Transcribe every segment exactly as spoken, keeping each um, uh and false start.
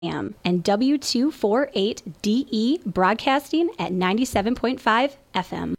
A.M. and W two forty-eight D E broadcasting at ninety-seven point five F M.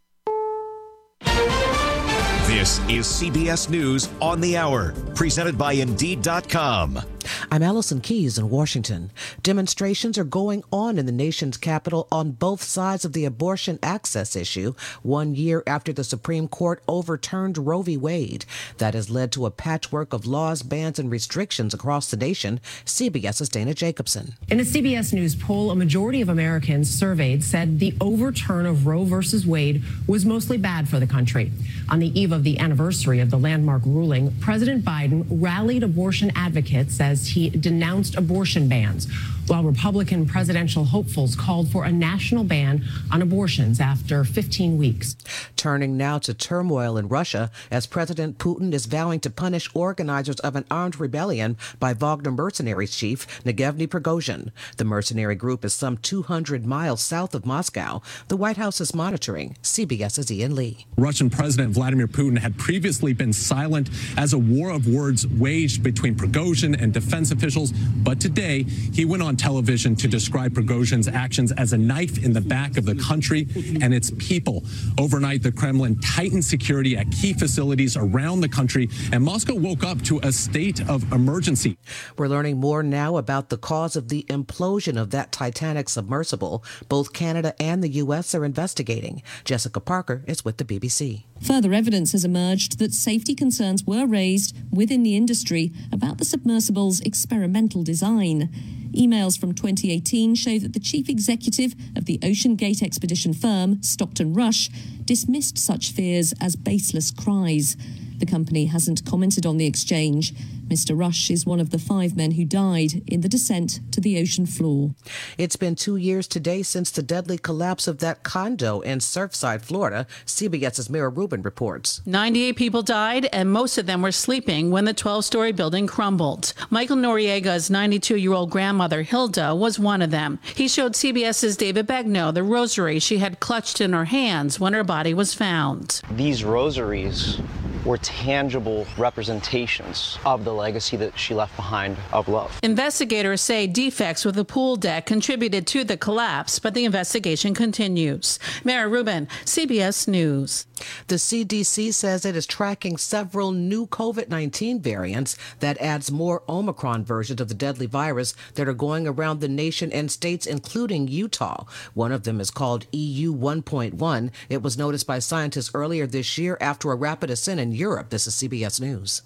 This is C B S News on the Hour, presented by Indeed dot com. I'm Allison Keyes in Washington. Demonstrations are going on in the nation's capital on both sides of the abortion access issue, one year after the Supreme Court overturned Roe v. Wade. That has led to a patchwork of laws, bans, and restrictions across the nation. CBS's Dana Jacobson. In a C B S News poll, a majority of Americans surveyed said the overturn of Roe versus Wade was mostly bad for the country. On the eve of the anniversary of the landmark ruling, President Biden rallied abortion advocates as he denounced abortion bans, while Republican presidential hopefuls called for a national ban on abortions after fifteen weeks. Turning now to turmoil in Russia, as President Putin is vowing to punish organizers of an armed rebellion by Wagner mercenaries chief Yevgeny Prigozhin. The mercenary group is some two hundred miles south of Moscow. The White House is monitoring. CBS's Ian Lee. Russian President Vladimir Putin had previously been silent as a war of words waged between Prigozhin and defense officials, but today he went on television to describe Prigozhin's actions as a knife in the back of the country and its people. Overnight, the Kremlin tightened security at key facilities around the country, and Moscow woke up to a state of emergency. We're learning more now about the cause of the implosion of that Titanic submersible. Both Canada and the U S are investigating. Jessica Parker is with the B B C. Further evidence has emerged that safety concerns were raised within the industry about the submersible's experimental design. Emails from twenty eighteen show that the chief executive of the Ocean Gate expedition firm, Stockton Rush, dismissed such fears as baseless cries. The company hasn't commented on the exchange. Mister Rush is one of the five men who died in the descent to the ocean floor. It's been two years today since the deadly collapse of that condo in Surfside, Florida. CBS's Mira Rubin reports. ninety-eight people died, and most of them were sleeping when the twelve-story building crumbled. Michael Noriega's ninety-two-year-old grandmother, Hilda, was one of them. He showed CBS's David Begnaud the rosary she had clutched in her hands when her body was found. These rosaries were tangible representations of the legacy that she left behind of love. Investigators say defects with the pool deck contributed to the collapse, but the investigation continues. Mara Rubin, C B S News. The C D C says it is tracking several new COVID nineteen variants that adds more Omicron versions of the deadly virus that are going around the nation and states, including Utah. One of them is called E U one point one. It was noticed by scientists earlier this year after a rapid ascent in Europe. This is C B S News.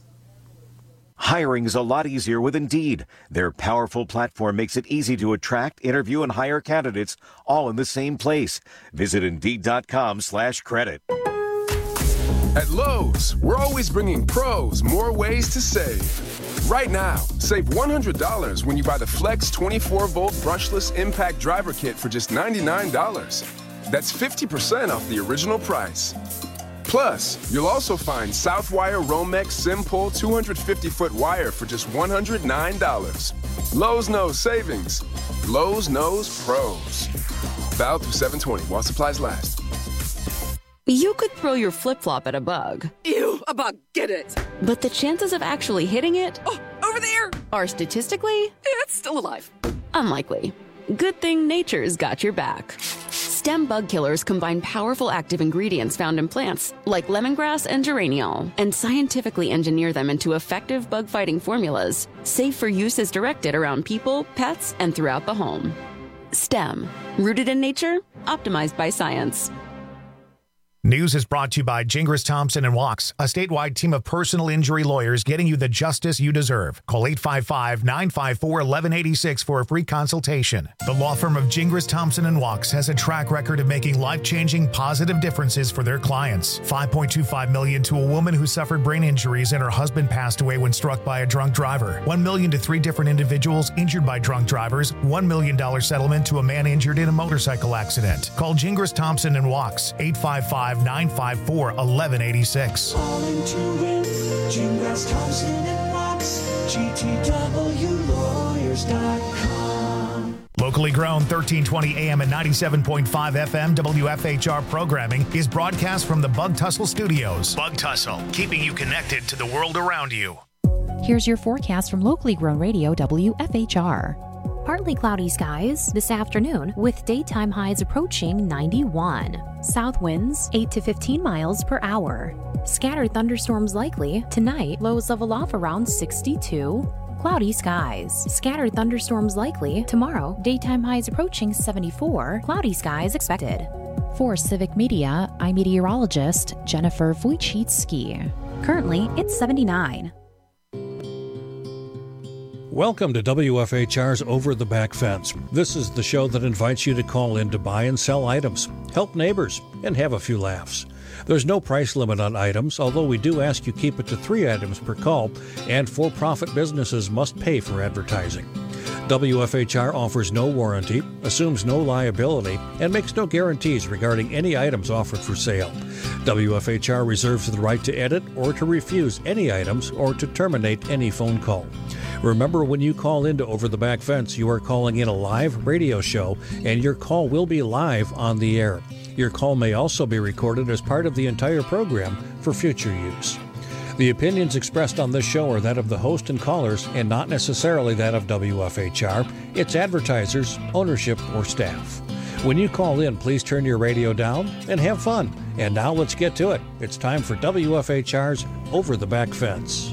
Hiring's a lot easier with Indeed. Their powerful platform makes it easy to attract, interview, and hire candidates all in the same place. Visit Indeed.com slash credit. At Lowe's, we're always bringing pros more ways to save. Right now, save one hundred dollars when you buy the Flex twenty-four volt brushless impact driver kit for just ninety-nine dollars. That's fifty percent off the original price. Plus, you'll also find Southwire Romex Simpul two hundred fifty foot wire for just one hundred nine dollars. Lowe's knows savings. Lowe's knows pros. Valid through seven twenty while supplies last. You could throw your flip-flop at a bug. Ew, a bug, get it. But the chances of actually hitting it oh, over there are statistically, it's still alive. Unlikely. Good thing nature's got your back. Stem bug killers combine powerful active ingredients found in plants, like lemongrass and geraniol, and scientifically engineer them into effective bug-fighting formulas, safe for use as directed around people, pets, and throughout the home. Stem. Rooted in nature, optimized by science. News is brought to you by Gingras Thompson and Wachs, a statewide team of personal injury lawyers getting you the justice you deserve. Call eight five five, nine five four, one one eight six for a free consultation. The law firm of Gingras Thompson and Wachs has a track record of making life-changing positive differences for their clients. five point two five million dollars to a woman who suffered brain injuries and her husband passed away when struck by a drunk driver. one million dollars to three different individuals injured by drunk drivers. one million dollars settlement to a man injured in a motorcycle accident. Call Gingras Thompson and Wachs, eight five five, nine five four, one one eight six. Calling to win, Gingras Thompson and Wachs, G T W lawyers dot com. Locally grown, thirteen twenty A M and ninety-seven point five F M W F H R programming is broadcast from the Bug Tussle Studios. Bug Tussle, keeping you connected to the world around you. Here's your forecast from locally grown radio W F H R. Partly cloudy skies this afternoon with daytime highs approaching ninety-one. South winds eight to fifteen miles per hour. Scattered thunderstorms likely tonight, lows level off around sixty-two. Cloudy skies. Scattered thunderstorms likely tomorrow, daytime highs approaching seventy-four. Cloudy skies expected. For Civic Media, I'm meteorologist Jennifer Wojcicki. Currently, it's seventy-nine. Welcome to W F H R's Over the Back Fence. This is the show that invites you to call in to buy and sell items, help neighbors, and have a few laughs. There's no price limit on items, although we do ask you keep it to three items per call, and for-profit businesses must pay for advertising. W F H R offers no warranty, assumes no liability, and makes no guarantees regarding any items offered for sale. W F H R reserves the right to edit or to refuse any items or to terminate any phone call. Remember, when you call into Over the Back Fence, you are calling in a live radio show, and your call will be live on the air. Your call may also be recorded as part of the entire program for future use. The opinions expressed on this show are that of the host and callers and not necessarily that of W F H R, its advertisers, ownership, or staff. When you call in, please turn your radio down and have fun. And now let's get to it. It's time for W F H R's Over the Back Fence.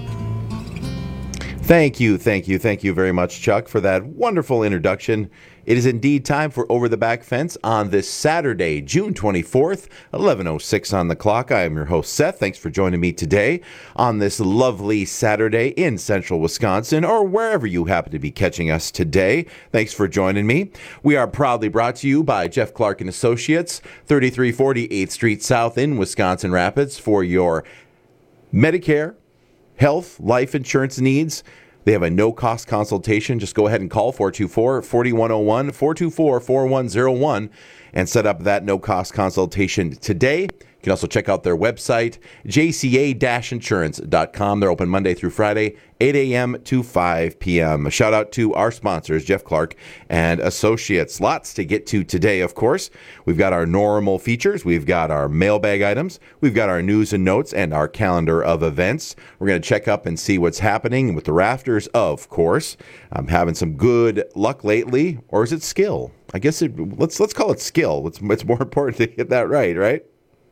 Thank you, thank you, thank you very much, Chuck, for that wonderful introduction. It is indeed time for Over the Back Fence on this Saturday, June twenty-fourth, eleven oh six on the clock. I am your host, Seth. Thanks for joining me today on this lovely Saturday in central Wisconsin, or wherever you happen to be catching us today. Thanks for joining me. We are proudly brought to you by Jeff Clark and Associates, thirty-three forty eighth Street South in Wisconsin Rapids, for your Medicare, health, life insurance needs. They have a no-cost consultation. Just go ahead and call four two four, four one zero one, four two four, four one zero one and set up that no-cost consultation today. You can also check out their website, j c a dash insurance dot com. They're open Monday through Friday, eight a.m. to five p.m. A shout out to our sponsors, Jeff Clark and Associates. Lots to get to today, of course. We've got our normal features. We've got our mailbag items. We've got our news and notes and our calendar of events. We're going to check up and see what's happening with the Rafters, of course. I'm having some good luck lately, or is it skill? I guess it, let's let's call it skill. It's, it's more important to get that right, right?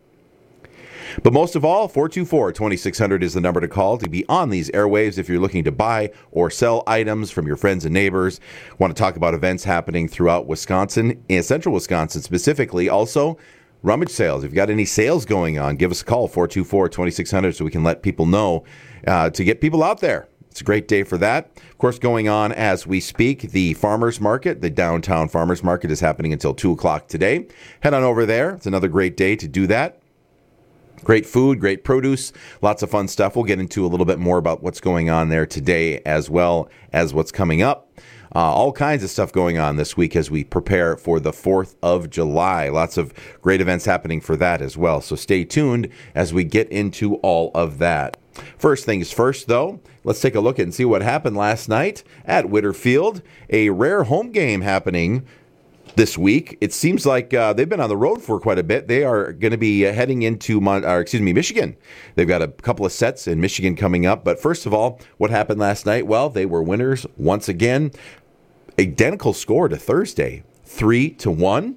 But most of all, four two four, two six zero zero is the number to call to be on these airwaves if you're looking to buy or sell items from your friends and neighbors. Want to talk about events happening throughout Wisconsin, in central Wisconsin specifically. Also, rummage sales. If you've got any sales going on, give us a call, four two four, two six zero zero, so we can let people know uh, to get people out there. It's a great day for that. Of course, going on as we speak, the farmers market, the downtown farmers market is happening until two o'clock today. Head on over there. It's another great day to do that. Great food, great produce, lots of fun stuff. We'll get into a little bit more about what's going on there today as well as what's coming up. Uh, all kinds of stuff going on this week as we prepare for the fourth of July. Lots of great events happening for that as well. So stay tuned as we get into all of that. First things first, though, let's take a look and see what happened last night at Witter Field. A rare home game happening this week. It seems like uh, they've been on the road for quite a bit. They are going to be uh, heading into, Mon- or, excuse me, Michigan. They've got a couple of sets in Michigan coming up. But first of all, what happened last night? Well, they were winners once again. Identical score to Thursday, three to one.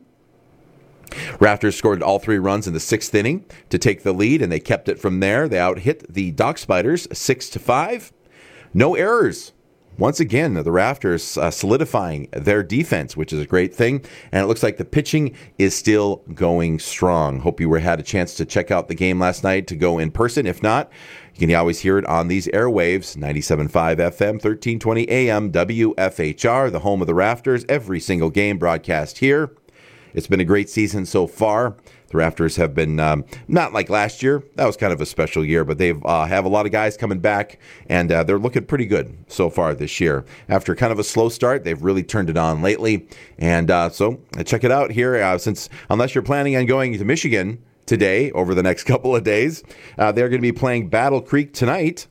Rafters scored all three runs in the sixth inning to take the lead, and they kept it from there. They out-hit the Dock Spiders six to five. No errors. Once again, the Rafters uh, solidifying their defense, which is a great thing. And it looks like the pitching is still going strong. Hope you were, had a chance to check out the game last night to go in person. If not, you can always hear it on these airwaves, ninety-seven point five F M, thirteen twenty A M, W F H R, the home of the Rafters. Every single game broadcast here. It's been a great season so far. The Rafters have been um, not like last year. That was kind of a special year, but they've uh, have a lot of guys coming back, and uh, they're looking pretty good so far this year. After kind of a slow start, they've really turned it on lately. And uh, so uh, check it out here. Uh, since unless you're planning on going to Michigan today over the next couple of days, uh, they're going to be playing Battle Creek tonight.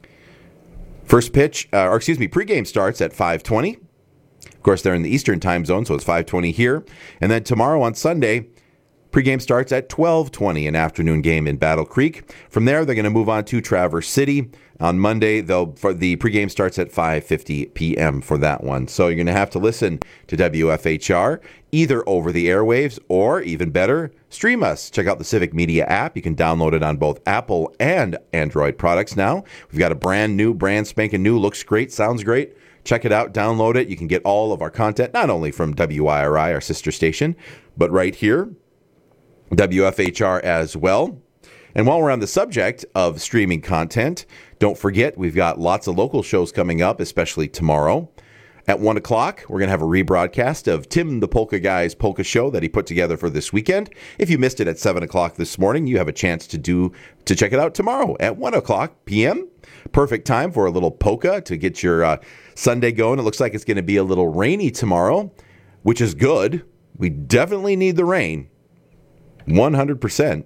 First pitch, uh, or excuse me, pregame starts at five twenty. Of course, they're in the Eastern time zone, so it's five twenty here. And then tomorrow on Sunday, Pregame starts at twelve twenty, an afternoon game in Battle Creek. From there, they're going to move on to Traverse City. On Monday, they'll, for the pregame starts at five fifty p.m. for that one. So you're going to have to listen to W F H R either over the airwaves or, even better, stream us. Check out the Civic Media app. You can download it on both Apple and Android products now. We've got a brand new, brand spanking new, looks great, sounds great. Check it out, download it. You can get all of our content, not only from W I R I, our sister station, but right here, W F H R as well. And while we're on the subject of streaming content, don't forget we've got lots of local shows coming up, especially tomorrow. At one o'clock, we're going to have a rebroadcast of Tim the Polka Guy's Polka Show that he put together for this weekend. If you missed it at seven o'clock this morning, you have a chance to do to check it out tomorrow at one o'clock p.m. Perfect time for a little polka to get your uh, Sunday going. It looks like it's going to be a little rainy tomorrow, which is good. We definitely need the rain. one hundred percent.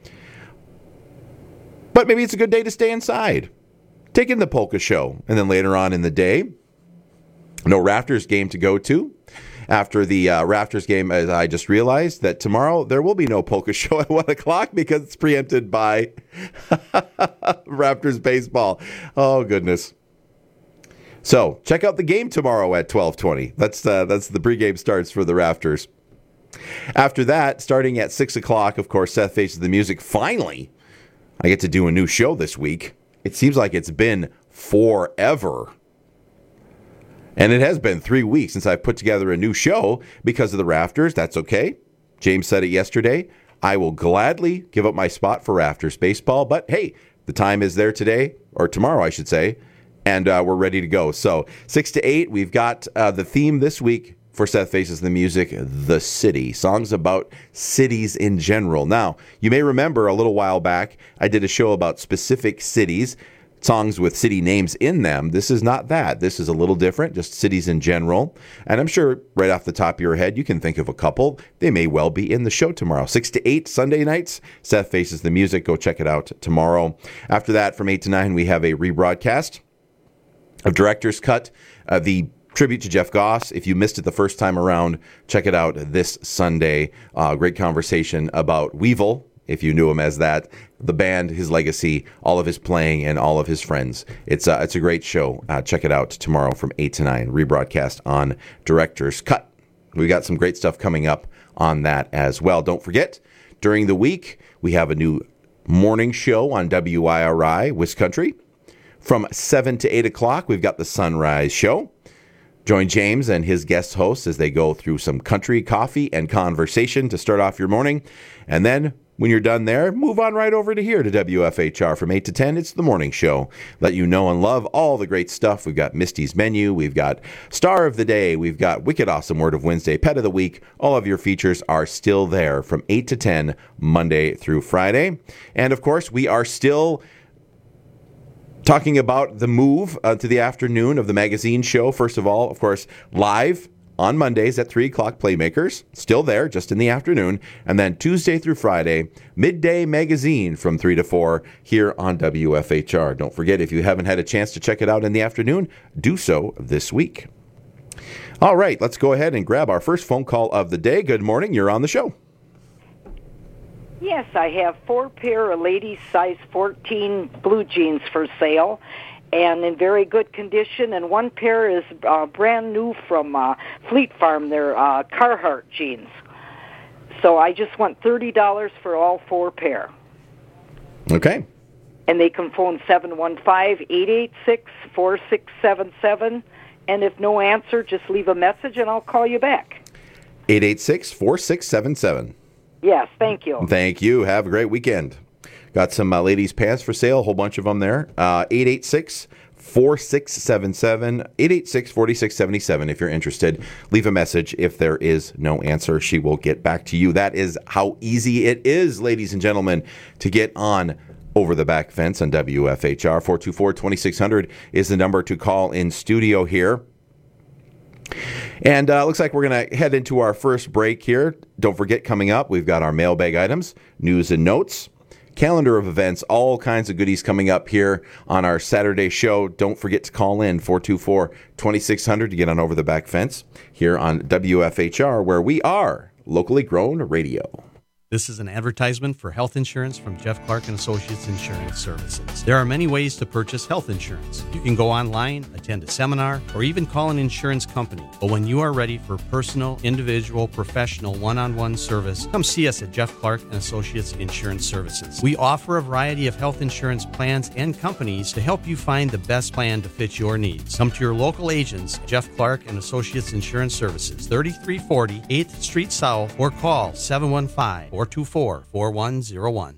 But maybe it's a good day to stay inside. Take in the polka show. And then later on in the day, no Rafters game to go to. After the uh, Rafters game, as I just realized that tomorrow there will be no polka show at one o'clock because it's preempted by Raptors baseball. Oh, goodness. So check out the game tomorrow at twelve twenty. That's, uh, that's the pregame starts for the Rafters. After that, starting at six o'clock, of course, Seth Faces the Music. Finally, I get to do a new show this week. It seems like it's been forever. And it has been three weeks since I've put together a new show because of the Rafters. That's okay. James said it yesterday. I will gladly give up my spot for Rafters baseball. But hey, the time is there today, or tomorrow, I should say, and uh, we're ready to go. So six to eight, we've got uh, the theme this week for Seth Faces the Music, The City. Songs about cities in general. Now, you may remember a little while back, I did a show about specific cities, songs with city names in them. This is not that. This is a little different, just cities in general. And I'm sure right off the top of your head, you can think of a couple. They may well be in the show tomorrow. six to eight, Sunday nights, Seth Faces the Music. Go check it out tomorrow. After that, from eight to nine, we have a rebroadcast of Director's Cut, uh, the tribute to Jeff Goss. If you missed it the first time around, check it out this Sunday. Uh, great conversation about Weevil, if you knew him as that, the band, his legacy, all of his playing, and all of his friends. It's, uh, it's a great show. Uh, check it out tomorrow from eight to nine, rebroadcast on Director's Cut. We got some great stuff coming up on that as well. Don't forget, during the week, we have a new morning show on W I R I, Wiscountry. From seven to eight o'clock, we've got the Sunrise Show. Join James and his guest hosts as they go through some country, coffee, and conversation to start off your morning. And then, when you're done there, move on right over to here to W F H R. From eight to ten, it's the morning show. Let you know and love all the great stuff. We've got Misty's Menu. We've got Star of the Day. We've got Wicked Awesome Word of Wednesday, Pet of the Week. All of your features are still there from eight to ten, Monday through Friday. And, of course, we are still talking about the move uh, to the afternoon of the magazine show. First of all, of course, live on Mondays at three o'clock, Playmakers. Still there, just in the afternoon. And then Tuesday through Friday, Midday Magazine from three to four here on W F H R. Don't forget, if you haven't had a chance to check it out in the afternoon, do so this week. All right, let's go ahead and grab our first phone call of the day. Good morning. You're on the show. Yes, I have four pair of ladies size fourteen blue jeans for sale and in very good condition, and one pair is uh, brand new from uh, Fleet Farm. They're uh, Carhartt jeans. So I just want thirty dollars for all four pair. Okay. And they can phone seven one five, eight eight six, four six seven seven, and if no answer, just leave a message and I'll call you back. eight eight six, four six seven seven. Yes, thank you. Thank you. Have a great weekend. Got some uh, ladies' pants for sale, a whole bunch of them there. Uh, eight eight six, four six seven seven, eight eight six, four six seven seven if you're interested. Leave a message. If there is no answer, she will get back to you. That is how easy it is, ladies and gentlemen, to get on Over the Back Fence on W F H R. four two four, two six zero zero is the number to call in studio here. And uh, looks like we're going to head into our first break here. Don't forget, coming up, we've got our mailbag items, news and notes, calendar of events, all kinds of goodies coming up here on our Saturday show. Don't forget to call in four two four, two six zero zero to get on Over the Back Fence here on W F H R, where we are locally grown radio. This is an advertisement for health insurance from Jeff Clark and Associates Insurance Services. There are many ways to purchase health insurance. You can go online, attend a seminar, or even call an insurance company. But when you are ready for personal, individual, professional, one-on-one service, come see us at Jeff Clark and Associates Insurance Services. We offer a variety of health insurance plans and companies to help you find the best plan to fit your needs. Come to your local agents, Jeff Clark and Associates Insurance Services, thirty-three forty eighth Street South, or call seven one five, four two four, four one zero one.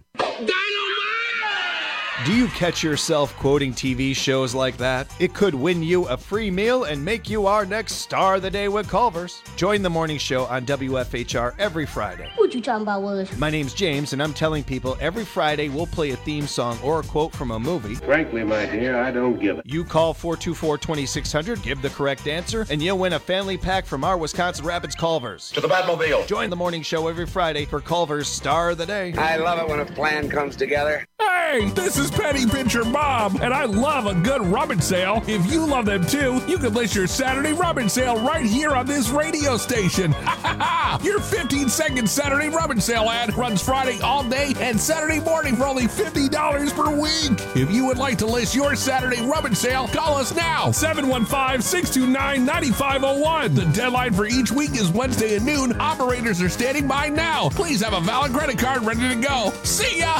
Do you catch yourself quoting T V shows like that? It could win you a free meal and make you our next star of the day with Culver's. Join the morning show on W F H R every Friday. What you talking about, Willis? My name's James, and I'm telling people every Friday we'll play a theme song or a quote from a movie. Frankly, my dear, I don't give it. You call four two four, two six zero zero, give the correct answer, and you'll win a family pack from our Wisconsin Rapids Culver's. To the Batmobile. Join the morning show every Friday for Culver's Star of the Day. I love it when a plan comes together. Hey, this is Petty Pitcher Bob, and I love a good rummage sale. If you love them too, you can list your Saturday rummage sale right here on this radio station. Your fifteen second Saturday rummage sale ad runs Friday all day and Saturday morning for only fifty dollars per week. If you would like to list your Saturday rummage sale, call us now, seven one five, six two nine, nine five zero one. The deadline for each week is Wednesday at noon. Operators are standing by now. Please have a valid credit card ready to go. See ya!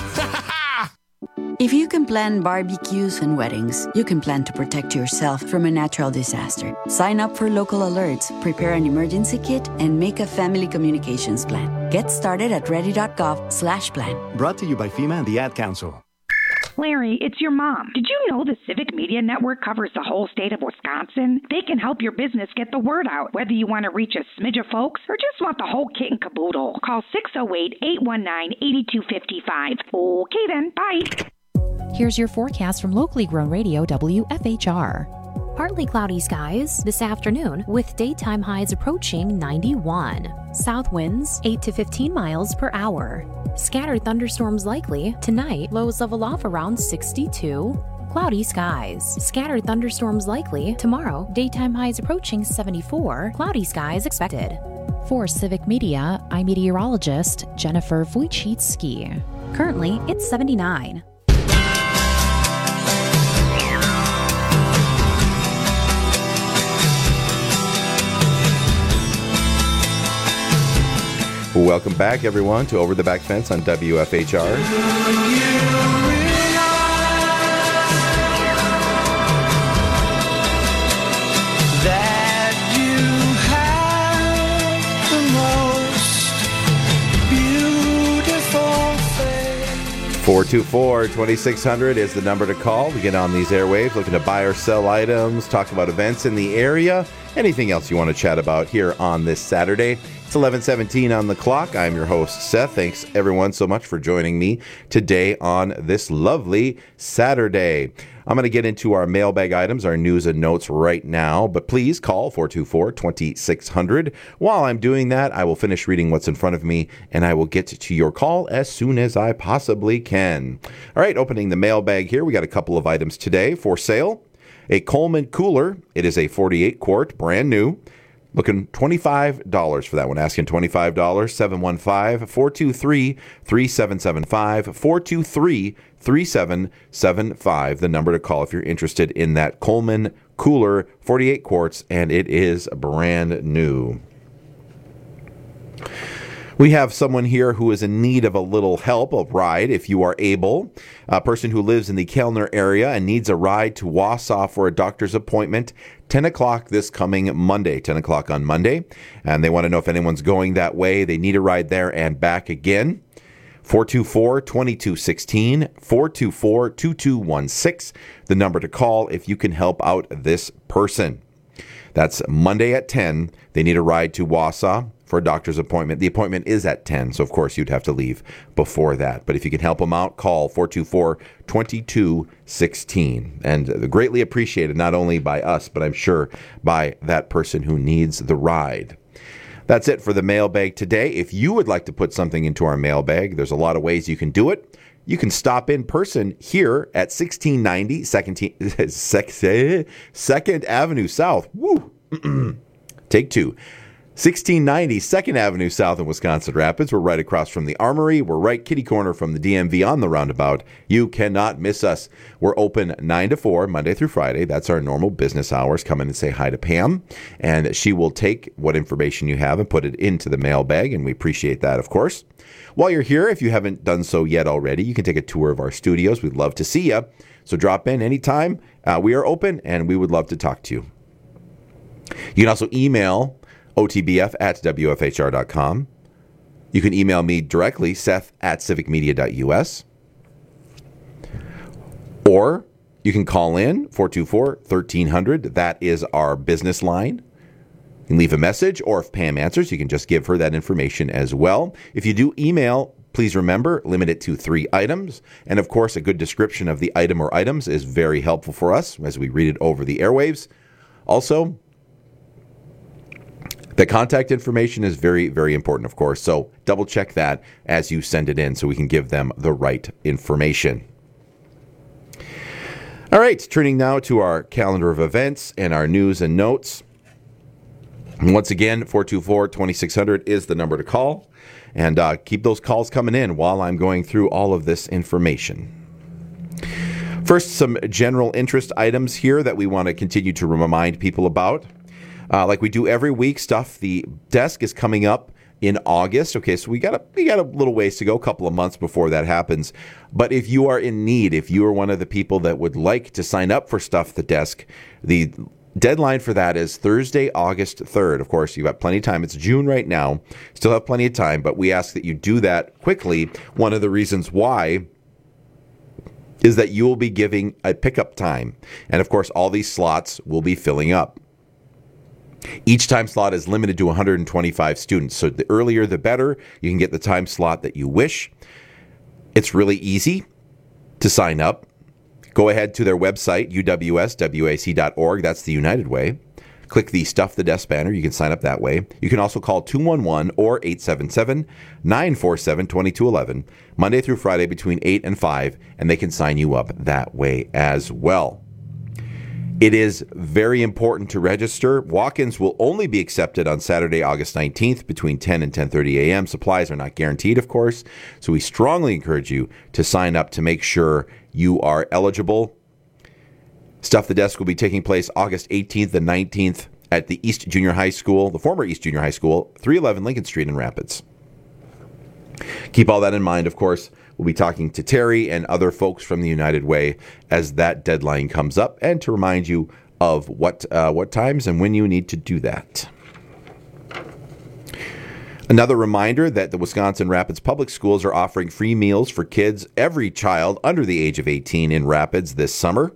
If you can plan barbecues and weddings, you can plan to protect yourself from a natural disaster. Sign up for local alerts, prepare an emergency kit, and make a family communications plan. Get started at ready.gov slash plan. Brought to you by FEMA and the Ad Council. Larry, it's your mom. Did you know the Civic Media Network covers the whole state of Wisconsin? They can help your business get the word out, whether you want to reach a smidge of folks or just want the whole kit and caboodle. Call six oh eight, eight one nine, eight two five five. Okay then, bye. Here's your forecast from locally grown radio W F H R. Partly cloudy skies this afternoon with daytime highs approaching ninety-one. South winds eight to fifteen miles per hour. Scattered thunderstorms likely. Tonight, lows level off around sixty-two. Cloudy skies. Scattered thunderstorms likely. Tomorrow, daytime highs approaching seventy-four. Cloudy skies expected. For Civic Media, I'm meteorologist Jennifer Wojcicki. Currently, it's seventy-nine. Welcome back, everyone, to Over the Back Fence on W F H R. That you have the most beautiful face. four two four, two six zero zero is the number to call. We get on these airwaves looking to buy or sell items, talk about events in the area, anything else you want to chat about here on this Saturday. It's eleven seventeen on the clock. I'm your host, Seth. Thanks, everyone, so much for joining me today on this lovely Saturday. I'm going to get into our mailbag items, our news and notes right now, but please call four two four, two six zero zero. While I'm doing that, I will finish reading what's in front of me, and I will get to your call as soon as I possibly can. All right, opening the mailbag here, we got a couple of items today for sale. A Coleman cooler. It is a forty-eight quart, brand new. Looking twenty-five dollars for that one. Asking twenty-five dollars. seven one five, four two three, three seven seven five. four two three, three seven seven five. The number to call if you're interested in that Coleman cooler, forty-eight quarts, and it is brand new. We have someone here who is in need of a little help, a ride, if you are able. A person who lives in the Kellner area and needs a ride to Wausau for a doctor's appointment, ten o'clock this coming Monday, ten o'clock on Monday. And they want to know if anyone's going that way. They need a ride there and back again. four two four, two two one six, four two four, two two one six, the number to call if you can help out this person. That's Monday at ten. They need a ride to Wausau for a doctor's appointment. The appointment is at ten, so of course you'd have to leave before that. But if you can help them out, call four two four, two two one six. And greatly appreciated, not only by us, but I'm sure by that person who needs the ride. That's it for the mailbag today. If you would like to put something into our mailbag, there's a lot of ways you can do it. You can stop in person here at sixteen ninety second, second Avenue South. Woo! Take two. sixteen ninety second Avenue South in Wisconsin Rapids. We're right across from the Armory. We're right kitty corner from the D M V on the roundabout. You cannot miss us. We're open nine to four, Monday through Friday. That's our normal business hours. Come in and say hi to Pam, and she will take what information you have and put it into the mailbag, and we appreciate that, of course. While you're here, if you haven't done so yet already, you can take a tour of our studios. We'd love to see you. So drop in anytime. Uh, we are open, and we would love to talk to you. You can also email O T B F at W F H R dot com. You can email me directly, Seth at civic media dot U S. Or you can call in four two four, one three zero zero. That is our business line. You can leave a message, or if Pam answers, you can just give her that information as well. If you do email, please remember, limit it to three items. And of course, a good description of the item or items is very helpful for us as we read it over the airwaves. Also, the contact information is very, very important, of course, so double check that as you send it in so we can give them the right information. All right, turning now to our calendar of events and our news and notes. And once again, four two four, two six zero zero is the number to call, and uh, keep those calls coming in while I'm going through all of this information. First, some general interest items here that we want to continue to remind people about. Uh, like we do every week, stuff. The desk is coming up in August. Okay, so we got a we got a little ways to go, a couple of months before that happens. But if you are in need, if you are one of the people that would like to sign up for Stuff the Desk, the deadline for that is Thursday, August third. Of course, you've got plenty of time. It's June right now. Still have plenty of time, but we ask that you do that quickly. One of the reasons why is that you will be giving a pickup time. And of course, all these slots will be filling up. Each time slot is limited to one hundred twenty-five students. So the earlier, the better. You can get the time slot that you wish. It's really easy to sign up. Go ahead to their website, U W S W A C dot org. That's the United Way. Click the Stuff the Desk banner. You can sign up that way. You can also call two one one or eight seven seven, nine four seven, two two one one, Monday through Friday between eight and five, and they can sign you up that way as well. It is very important to register. Walk-ins will only be accepted on Saturday, August nineteenth between ten and ten thirty a.m. Supplies are not guaranteed, of course, so we strongly encourage you to sign up to make sure you are eligible. Stuff the Desk will be taking place August eighteenth and nineteenth at the East Junior High School, the former East Junior High School, three eleven Lincoln Street in Rapids. Keep all that in mind, of course. We'll be talking to Terry and other folks from the United Way as that deadline comes up, and to remind you of what uh, what times and when you need to do that. Another reminder that the Wisconsin Rapids Public Schools are offering free meals for kids, every child under the age of eighteen in Rapids this summer.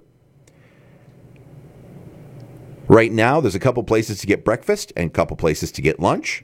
Right now, there's a couple places to get breakfast and a couple places to get lunch.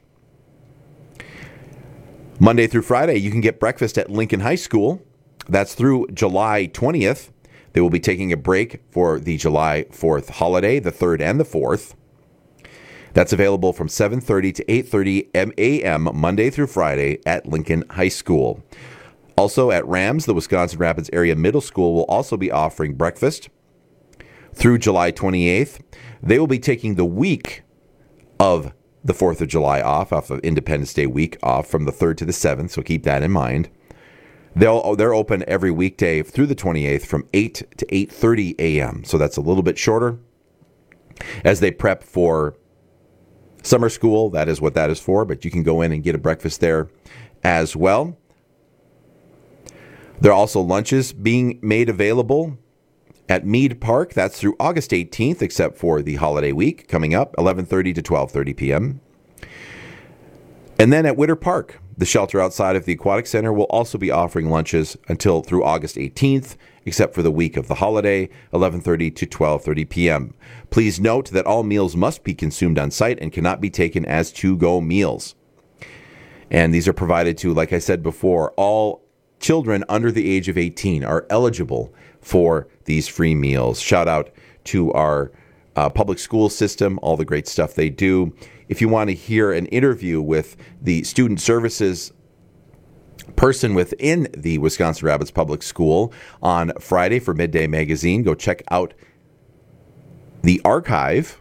Monday through Friday, you can get breakfast at Lincoln High School. That's through July twentieth. They will be taking a break for the July fourth holiday, the third and the fourth. That's available from seven thirty to eight thirty a.m. Monday through Friday at Lincoln High School. Also at Rams, the Wisconsin Rapids Area Middle School will also be offering breakfast through July twenty-eighth. They will be taking the week of the fourth of July off, off of Independence Day week off from the third to the seventh, so keep that in mind. They'll, they're open every weekday through the twenty-eighth from eight to eight thirty a.m., so that's a little bit shorter. As they prep for summer school, that is what that is for, but you can go in and get a breakfast there as well. There are also lunches being made available at Mead Park. That's through August eighteenth, except for the holiday week coming up, eleven thirty to twelve thirty p.m. And then at Witter Park, the shelter outside of the Aquatic Center will also be offering lunches until through August eighteenth, except for the week of the holiday, eleven thirty to twelve thirty p.m. Please note that all meals must be consumed on site and cannot be taken as to-go meals. And these are provided to, like I said before, all children under the age of eighteen are eligible for these free meals. Shout out to our uh, public school system, all the great stuff they do. If you want to hear an interview with the student services person within the Wisconsin Rapids Public School on Friday for Midday Magazine, go check out the archive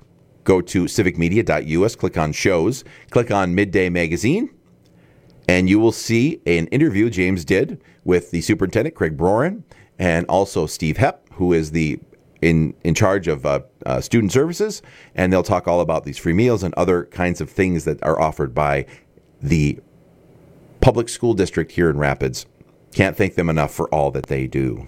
go to civic media dot u s, click on shows, click on Midday Magazine, and you will see an interview James did with the superintendent, Craig Broren, and also Steve Hepp, who is the in, in charge of uh, uh, student services, and they'll talk all about these free meals and other kinds of things that are offered by the public school district here in Rapids. Can't thank them enough for all that they do.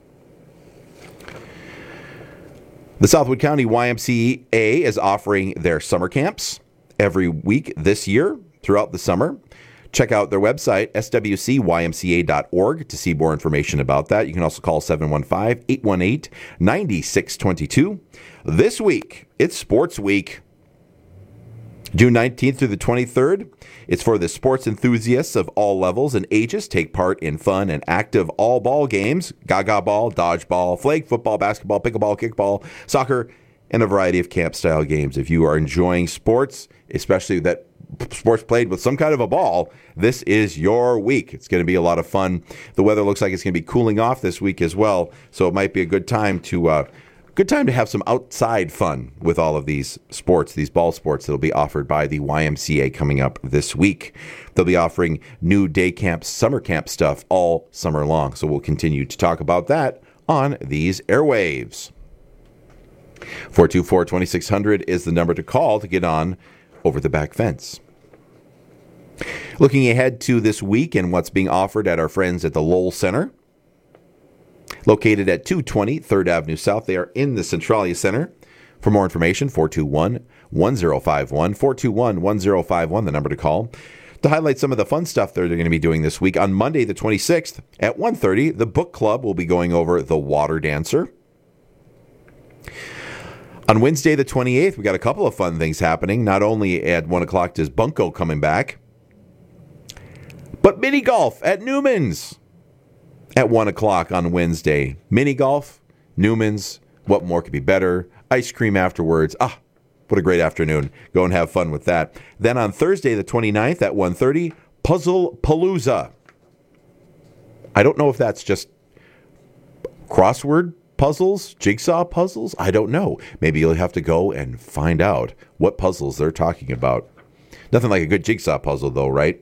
The Southwood County Y M C A is offering their summer camps every week this year throughout the summer. Check out their website, s w c y m c a dot org, to see more information about that. You can also call seven one five, eight one eight, nine six two two. This week, it's Sports Week. June nineteenth through the twenty-third. It's for the sports enthusiasts of all levels and ages. Take part in fun and active all-ball games, gaga ball, dodgeball, flag football, basketball, pickleball, kickball, soccer, and a variety of camp-style games. If you are enjoying sports, especially that sports played with some kind of a ball, this is your week. It's going to be a lot of fun. The weather looks like it's going to be cooling off this week as well, so it might be a good time to uh, good time to have some outside fun with all of these sports, these ball sports that will be offered by the Y M C A coming up this week. They'll be offering new day camp, summer camp stuff all summer long, so we'll continue to talk about that on these airwaves. four two four, two six zero zero is the number to call to get on Over the Back Fence. Looking ahead to this week and what's being offered at our friends at the Lowell Center, located at two twenty third Avenue South. They are in the Centralia Center. For more information, four two one, one zero five one, four two one, one zero five one, the number to call. To highlight some of the fun stuff that they're going to be doing this week, on Monday the twenty-sixth at one thirty, the book club will be going over The Water Dancer. On Wednesday the twenty-eighth, we got a couple of fun things happening. Not only at one o'clock is Bunko coming back, but mini golf at Newman's at one o'clock on Wednesday. Mini golf, Newman's, what more could be better? Ice cream afterwards. Ah, what a great afternoon. Go and have fun with that. Then on Thursday the twenty-ninth at one thirty, Puzzle Palooza. I don't know if that's just crossword puzzles, jigsaw puzzles. I don't know. Maybe you'll have to go and find out what puzzles they're talking about. Nothing like a good jigsaw puzzle, though, right?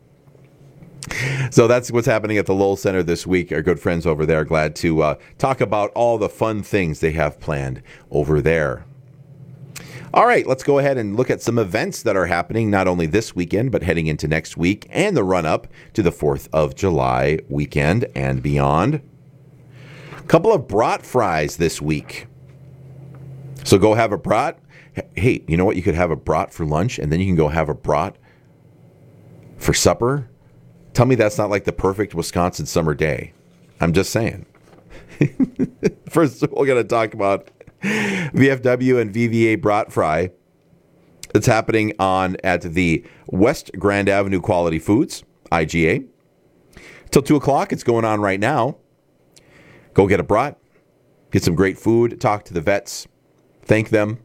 So that's what's happening at the Lowell Center this week. Our good friends over there, glad to uh, talk about all the fun things they have planned over there. All right, let's go ahead and look at some events that are happening not only this weekend, but heading into next week and the run-up to the fourth of July weekend and beyond. Couple of brat fries this week. So go have a brat. Hey, you know what? You could have a brat for lunch, and then you can go have a brat for supper. Tell me that's not like the perfect Wisconsin summer day. I'm just saying. First, we're going to talk about V F W and V V A brat fry. It's happening on at the West Grand Avenue Quality Foods, I G A. Till two o'clock, it's going on right now. Go get a brat, get some great food, talk to the vets, thank them.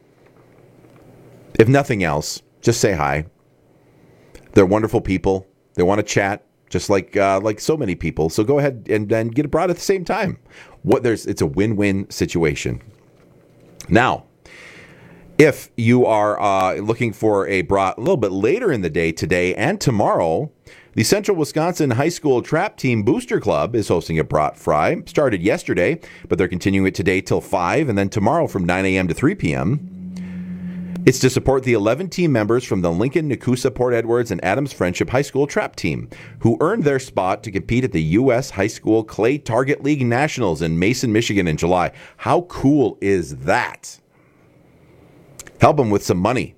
If nothing else, just say hi. They're wonderful people. They want to chat, just like uh, like so many people. So go ahead and, and get a brat at the same time. What there's it's a win-win situation. Now, if you are uh, looking for a brat a little bit later in the day today and tomorrow, the Central Wisconsin High School Trap Team Booster Club is hosting a brat fry. Started yesterday, but they're continuing it today till five, and then tomorrow from nine a.m. to three p.m. It's to support the eleven team members from the Lincoln, Nakusa, Port Edwards, and Adams Friendship High School Trap Team, who earned their spot to compete at the U S High School Clay Target League Nationals in Mason, Michigan in July. How cool is that? Help them with some money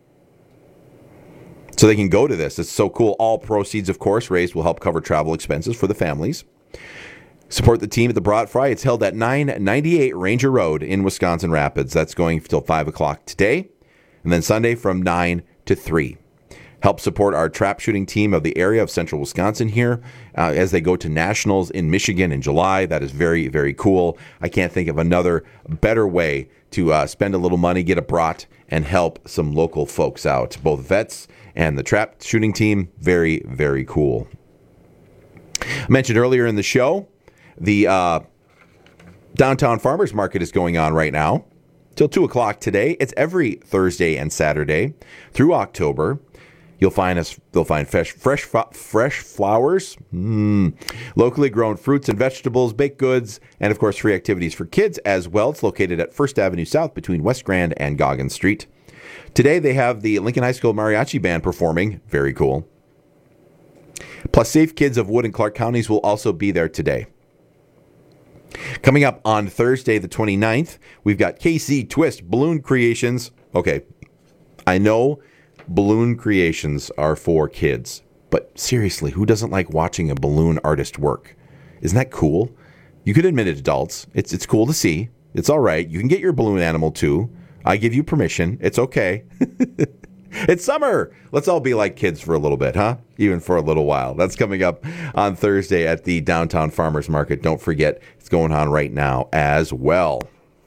so they can go to this. It's so cool. All proceeds, of course, raised will help cover travel expenses for the families. Support the team at the Brat Fry. It's held at nine ninety-eight Ranger Road in Wisconsin Rapids. That's going until five o'clock today. And then Sunday from nine to three. Help support our trap shooting team of the area of central Wisconsin here uh, as they go to nationals in Michigan in July. That is very, very cool. I can't think of another better way to uh, spend a little money, get a brat, and help some local folks out. Both vets and the trap shooting team, very, very cool. I mentioned earlier in the show, the uh, downtown farmers market is going on right now. till two o'clock today. It's every Thursday and Saturday through October. You'll find us. They'll find fresh, fresh, fresh flowers, mm, locally grown fruits and vegetables, baked goods, and of course, free activities for kids as well. It's located at First Avenue South between West Grand and Goggins Street. Today, they have the Lincoln High School Mariachi Band performing. Very cool. Plus, Safe Kids of Wood and Clark Counties will also be there today. Coming up on Thursday, the twenty-ninth, we've got K C Twist Balloon Creations. Okay, I know balloon creations are for kids, but seriously, who doesn't like watching a balloon artist work? Isn't that cool? You could admit it, adults. It's it's cool to see. It's all right. You can get your balloon animal too. I give you permission. It's okay. It's summer. Let's all be like kids for a little bit, huh? Even for a little while. That's coming up on Thursday at the Downtown Farmers Market. Don't forget, it's going on right now as well.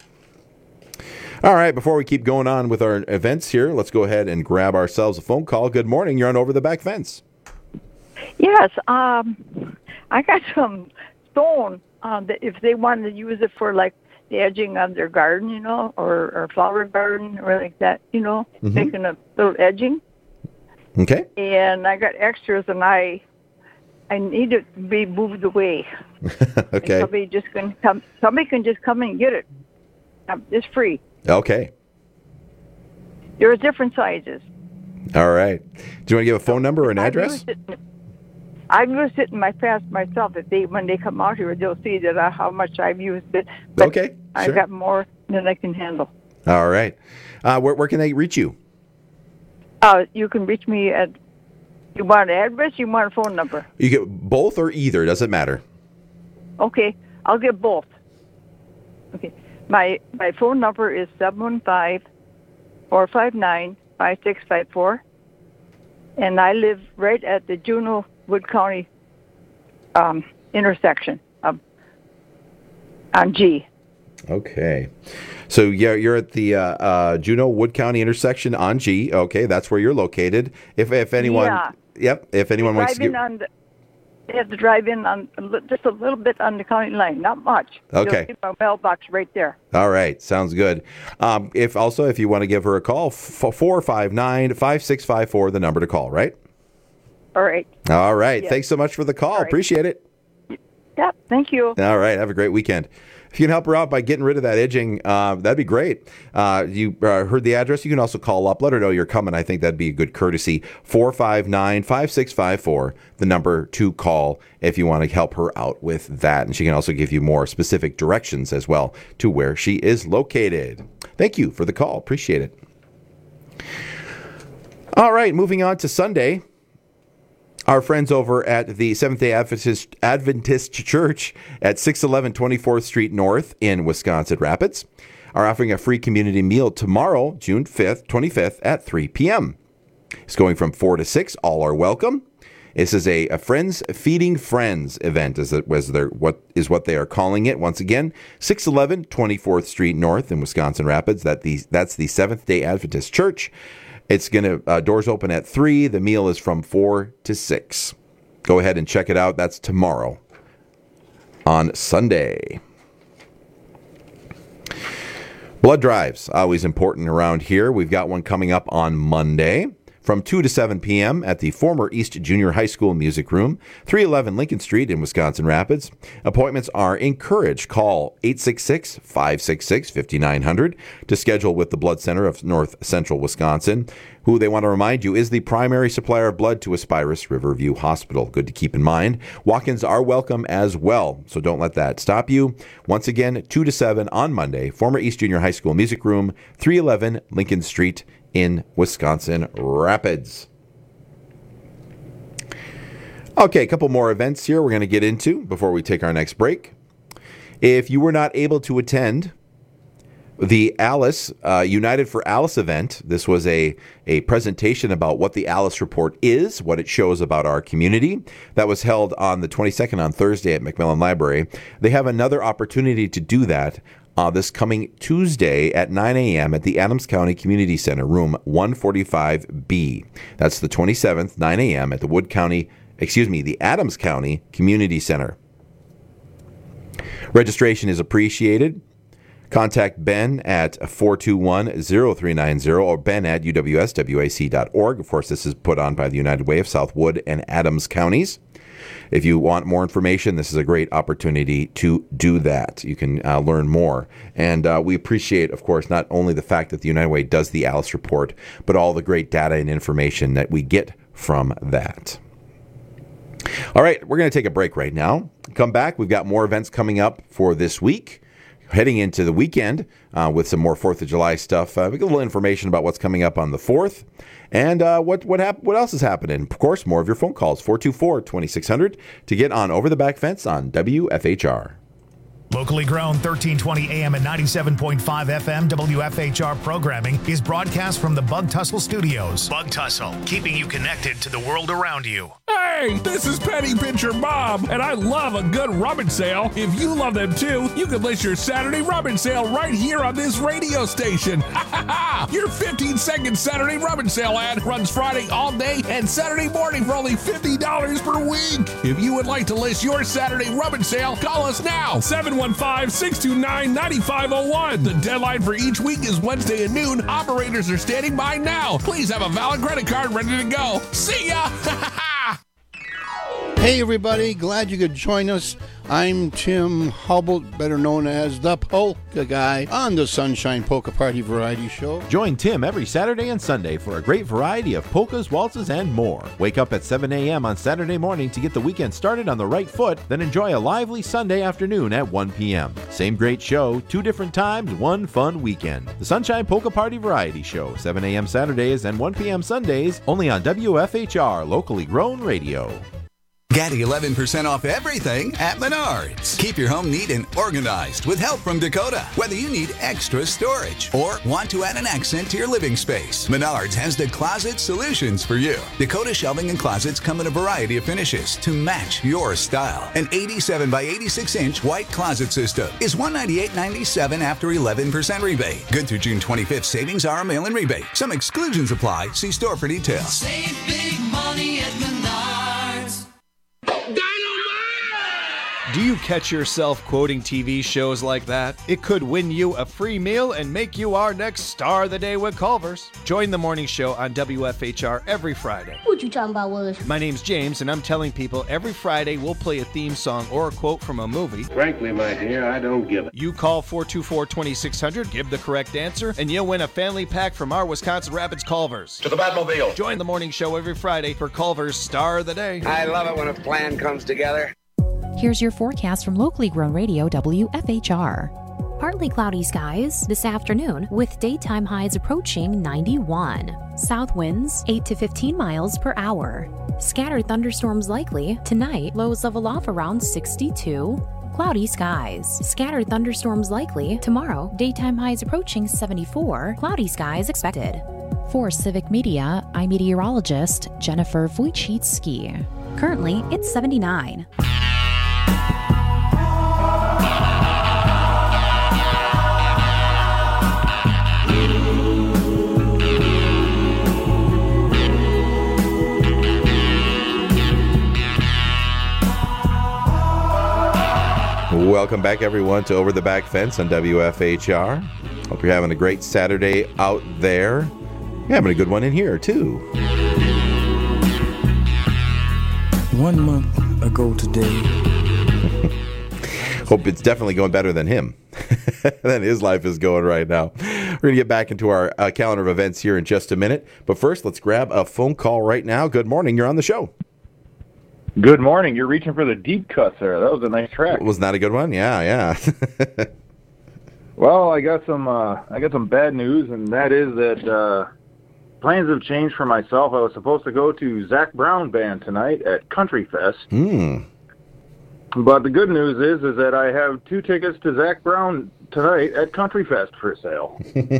All right, before we keep going on with our events here, let's go ahead and grab ourselves a phone call. Good morning. You're on Over the Back Fence. Yes, um, I got some stone um, that if they wanted to use it for like the edging of their garden, you know, or, or flower garden or like that, you know, mm-hmm. making a little edging. Okay. And I got extras, and I I need it to be moved away. Okay. And somebody just can come. Somebody can just come and get it. Um, it's free. Okay. There are different sizes. All right. Do you want to give a phone number or an address? I've used it in my past myself. If they, when they come out here, they'll see that I, how much I've used it. But okay, I've sure. got more than I can handle. All right. Uh, where, where can they reach you? Uh, you can reach me at. You want an address? You want a phone number? You get both or either. Doesn't matter. Okay, I'll get both. Okay, my my phone number is seven one five, four five nine, five six five four, and I live right at the Juneau Wood County um, intersection of, on G. Okay. So yeah, you're at the uh, uh, Juneau Wood County intersection on G. Okay, that's where you're located. If if anyone, yeah. Yep. If anyone wants to get, get, on the, they have to drive in on a li- just a little bit on the county line, not much. Okay. You'll see my mailbox right there. All right, sounds good. Um, if also if you want to give her a call, four five nine, five six five four, the number to call. Right. All right. All right. Yes. Thanks so much for the call. Right. Appreciate it. Yep. Thank you. All right. Have a great weekend. If you can help her out by getting rid of that edging, uh, that'd be great. Uh, you uh, heard the address. You can also call up. Let her know you're coming. I think that'd be a good courtesy. four five nine, five six five four, the number to call if you want to help her out with that. And she can also give you more specific directions as well to where she is located. Thank you for the call. Appreciate it. All right. Moving on to Sunday. Our friends over at the Seventh-day Adventist, Adventist Church at six eleven twenty-fourth Street North in Wisconsin Rapids are offering a free community meal tomorrow, June fifth, twenty-fifth at three p.m. It's going from four to six. All are welcome. This is a, a Friends Feeding Friends event, is it was their what is what they are calling it. Once again, six eleven twenty-fourth Street North in Wisconsin Rapids. That the that's the Seventh-day Adventist Church. It's going to, uh, doors open at three. The meal is from four to six. Go ahead and check it out. That's tomorrow on Sunday. Blood drives, always important around here. We've got one coming up on Monday from two to seven p.m. at the former East Junior High School Music Room, three eleven Lincoln Street in Wisconsin Rapids. Appointments are encouraged. Call eight six six, five six six, five nine zero zero to schedule with the Blood Center of North Central Wisconsin, who they want to remind you is the primary supplier of blood to Aspirus Riverview Hospital. Good to keep in mind. Walk-ins are welcome as well, so don't let that stop you. Once again, two to seven on Monday, former East Junior High School Music Room, three eleven Lincoln Street in Wisconsin Rapids. Okay, a couple more events here we're going to get into before we take our next break. If you were not able to attend the Alice, uh, United for Alice event, this was a, a presentation about what the Alice Report is, what it shows about our community. That was held on the twenty-second on Thursday at McMillan Library. They have another opportunity to do that Uh, this coming Tuesday at nine a.m. at the Adams County Community Center, room one forty-five B. That's the twenty-seventh, nine a.m. at the Wood County, excuse me, the Adams County Community Center. Registration is appreciated. Contact Ben at four two one, zero three nine zero or Ben at U W S W A C dot org. Of course, this is put on by the United Way of South Wood and Adams counties. If you want more information, this is a great opportunity to do that. You can uh, learn more. And uh, we appreciate, of course, not only the fact that the United Way does the Alice Report, but all the great data and information that we get from that. All right, we're going to take a break right now. Come back. We've got more events coming up for this week. Heading into the weekend uh, with some more fourth of July stuff. Uh, we get a little information about what's coming up on the fourth and uh, what what hap- what else is happening. Of course, more of your phone calls, four two four, two six zero zero to get on Over the Back Fence on W F H R. Locally grown thirteen twenty A M and ninety-seven point five F M W F H R programming is broadcast from the Bug Tussle Studios. Bug Tussle, keeping you connected to the world around you. Hey, this is Penny Pincher Bob, and I love a good rummage sale. If you love them too, you can list your Saturday rummage sale right here on this radio station. Your fifteen second Saturday rummage sale ad runs Friday all day and Saturday morning for only fifty dollars per week. If you would like to list your Saturday rummage sale, call us now, seven one five, six two nine, nine five zero one. The deadline for each week is Wednesday at noon. Operators are standing by now. Please have a valid credit card ready to go. See ya! Hey everybody, glad you could join us. I'm Tim Hubble, better known as the Polka Guy, on the Sunshine Polka Party Variety Show. Join Tim every Saturday and Sunday for a great variety of polkas, waltzes, and more. Wake up at seven a m on Saturday morning to get the weekend started on the right foot, then enjoy a lively Sunday afternoon at one p m Same great show, two different times, one fun weekend. The Sunshine Polka Party Variety Show, seven a m Saturdays and one p m Sundays, only on W F H R, locally grown radio. Get eleven percent off everything at Menards. Keep your home neat and organized with help from Dakota. Whether you need extra storage or want to add an accent to your living space, Menards has the closet solutions for you. Dakota shelving and closets come in a variety of finishes to match your style. An eighty-seven by eighty-six inch white closet system is one hundred ninety-eight ninety-seven after eleven percent rebate. Good through June twenty-fifth. Savings are a mail-in rebate. Some exclusions apply. See store for details. Save big money at Menards. Do you catch yourself quoting T V shows like that? It could win you a free meal and make you our next star of the day with Culver's. Join the morning show on W F H R every Friday. What you talking about, Willis? My name's James, and I'm telling people every Friday we'll play a theme song or a quote from a movie. Frankly, my dear, I don't give it. You call four two four, two six zero zero, give the correct answer, and you'll win a family pack from our Wisconsin Rapids Culver's. To the Batmobile. Join the morning show every Friday for Culver's Star of the Day. I love it when a plan comes together. Here's your forecast from locally grown radio W F H R. Partly cloudy skies this afternoon with daytime highs approaching ninety-one. South winds eight to fifteen miles per hour. Scattered thunderstorms likely. Tonight, lows level off around sixty-two. Cloudy skies. Scattered thunderstorms likely. Tomorrow, daytime highs approaching seventy-four. Cloudy skies expected. For Civic Media, I'm meteorologist Jennifer Wojcicki. Currently, it's seventy-nine. Welcome back, everyone, to Over the Back Fence on W F H R. Hope you're having a great Saturday out there. You're having a good one in here, too. One month ago today. Hope it's definitely going better than him. than his life is going right now. We're going to get back into our uh, calendar of events here in just a minute. But first, let's grab a phone call right now. Good morning. You're on the show. Good morning. You're reaching for the deep cuts there. That was a nice track. Was that a good one? Yeah, yeah. Well, I got some uh, I got some bad news, and that is that uh, plans have changed for myself. I was supposed to go to Zach Brown Band tonight at Country Fest. Hmm. But the good news is is that I have two tickets to Zach Brown tonight at Country Fest for sale.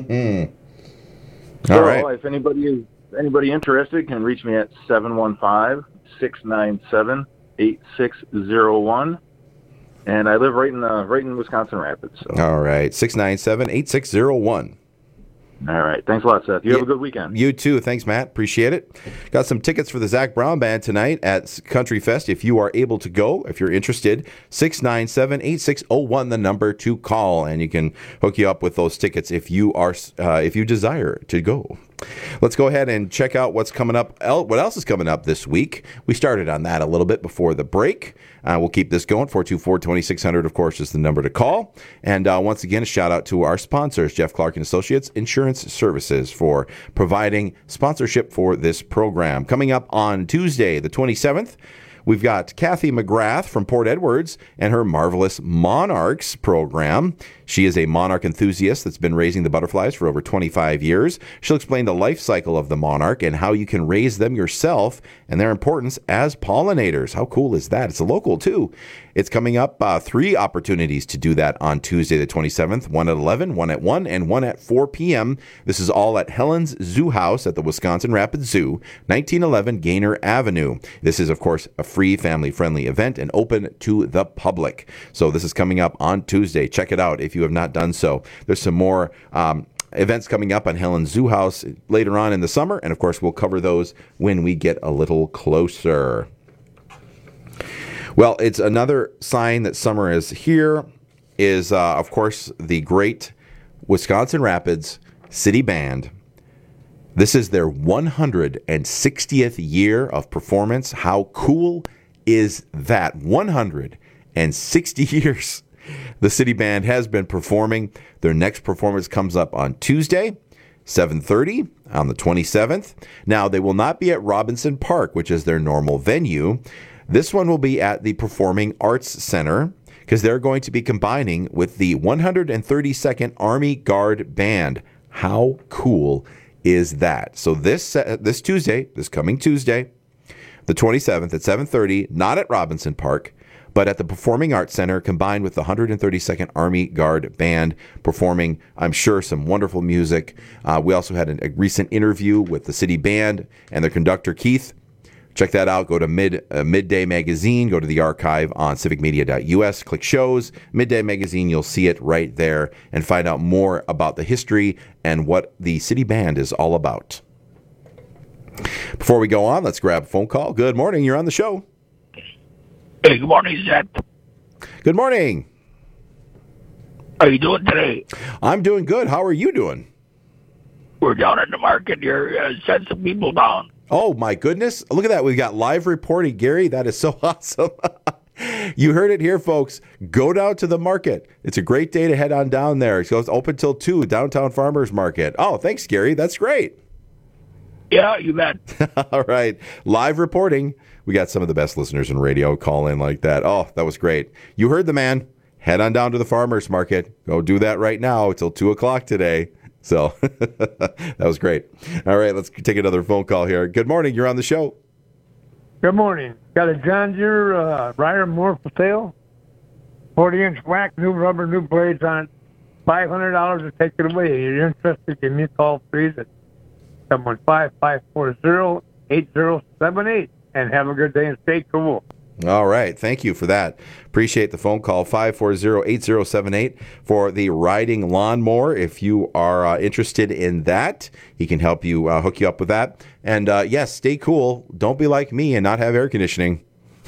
All so right. If anybody is anybody interested, can reach me at seven one five, six nine seven, eight six zero one. And I live right in uh, right in Wisconsin Rapids. So. All right, six nine seven, eight six zero one. All right. Thanks a lot, Seth. You have a good weekend. You too. Thanks, Matt. Appreciate it. Got some tickets for the Zach Brown Band tonight at Country Fest. If you are able to go, if you're interested, six nine seven, eight six zero one, the number to call, and you can hook you up with those tickets if you are uh, if you desire to go. Let's go ahead and check out what's coming up. What else is coming up this week? We started on that a little bit before the break. Uh, we'll keep this going. four two four, two six zero zero, of course, is the number to call. And uh, once again, a shout out to our sponsors, Jeff Clark and Associates Insurance Services, for providing sponsorship for this program. Coming up on Tuesday, the twenty-seventh, we've got Kathy McGrath from Port Edwards and her Marvelous Monarchs program. She is a monarch enthusiast that's been raising the butterflies for over twenty-five years. She'll explain the life cycle of the monarch and how you can raise them yourself and their importance as pollinators. How cool is that? It's a local, too. It's coming up, uh, three opportunities to do that on Tuesday the twenty-seventh, one at eleven, one at one, and one at four p.m. This is all at Helen's Zoo House at the Wisconsin Rapids Zoo, nineteen eleven Gaynor Avenue. This is, of course, a free family-friendly event and open to the public. So this is coming up on Tuesday. Check it out if you have not done so. There's some more um, events coming up on Helen's Zoo House later on in the summer, and of course we'll cover those when we get a little closer. Well, it's another sign that summer is here is, uh, of course, the great Wisconsin Rapids City Band. This is their one hundred sixtieth year of performance. How cool is that? one hundred sixty years the City Band has been performing. Their next performance comes up on Tuesday, seven thirty on the twenty-seventh. Now, they will not be at Robinson Park, which is their normal venue. This one will be at the Performing Arts Center because they're going to be combining with the one hundred thirty-second Army Guard Band. How cool is that? So this uh, this Tuesday, this coming Tuesday, the twenty-seventh at seven thirty, not at Robinson Park, but at the Performing Arts Center, combined with the one hundred thirty-second Army Guard Band, performing, I'm sure, some wonderful music. Uh, we also had a, a recent interview with the City Band and their conductor, Keith. Check that out. Go to Mid uh, Midday Magazine. Go to the archive on civic media dot u s. Click shows. Midday Magazine. You'll see it right there and find out more about the history and what the City Band is all about. Before we go on, let's grab a phone call. Good morning. You're on the show. Hey, good morning, Zach. Good morning. How are you doing today? I'm doing good. How are you doing? We're down in the market here. Uh, sent some people down. Oh, my goodness. Look at that. We've got live reporting. Gary, that is so awesome. You heard it here, folks. Go down to the market. It's a great day to head on down there. It goes open till two, Downtown Farmers Market. Oh, thanks, Gary. That's great. Yeah, you bet. All right. Live reporting. We got some of the best listeners in radio call in like that. Oh, that was great. You heard the man. Head on down to the Farmers Market. Go do that right now till two o'clock today. So that was great. All right, let's take another phone call here. Good morning. You're on the show. Good morning. Got a John Deere uh, Ryder Mower for sale. forty-inch whack, new rubber, new blades on it. five hundred dollars to take it away. If you're interested, give me a call, please, at seven one five, five four zero, eight zero seven eight. And have a good day and stay cool. All right. Thank you for that. Appreciate the phone call, five four zero, eight zero seven eight, for the riding lawnmower. If you are uh, interested in that, he can help you, uh, hook you up with that. And uh, yes, stay cool. Don't be like me and not have air conditioning.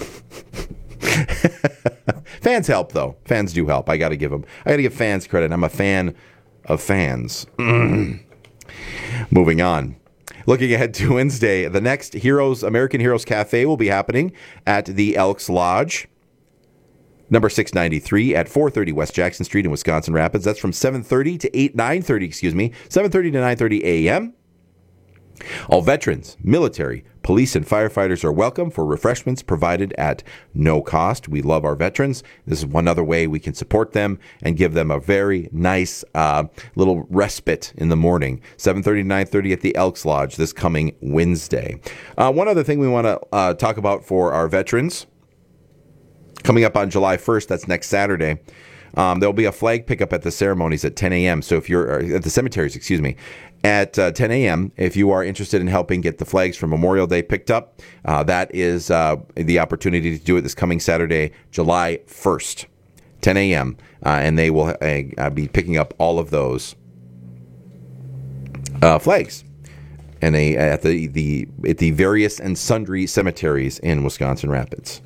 Fans help, though. Fans do help. I got to give them. I got to give fans credit. I'm a fan of fans. Moving on. Looking ahead to Wednesday, the next Heroes American Heroes Cafe will be happening at the Elks Lodge, number six ninety-three at four thirty West Jackson Street in Wisconsin Rapids. That's from seven thirty to eight nine thirty, excuse me, seven thirty to nine thirty a.m. All veterans, military, police, and firefighters are welcome for refreshments provided at no cost. We love our veterans. This is one other way we can support them and give them a very nice uh, little respite in the morning. seven thirty to nine thirty at the Elks Lodge this coming Wednesday. Uh, one other thing we want to uh, talk about for our veterans, coming up on July first, that's next Saturday. Um, there'll be a flag pickup at the ceremonies at ten a.m. So if you're at the cemeteries, excuse me, at uh, ten a.m. If you are interested in helping get the flags for Memorial Day picked up, uh, that is uh, the opportunity to do it this coming Saturday, July first, ten a.m. Uh, and they will uh, be picking up all of those. uh, flags, and a at the the at the various and sundry cemeteries in Wisconsin Rapids.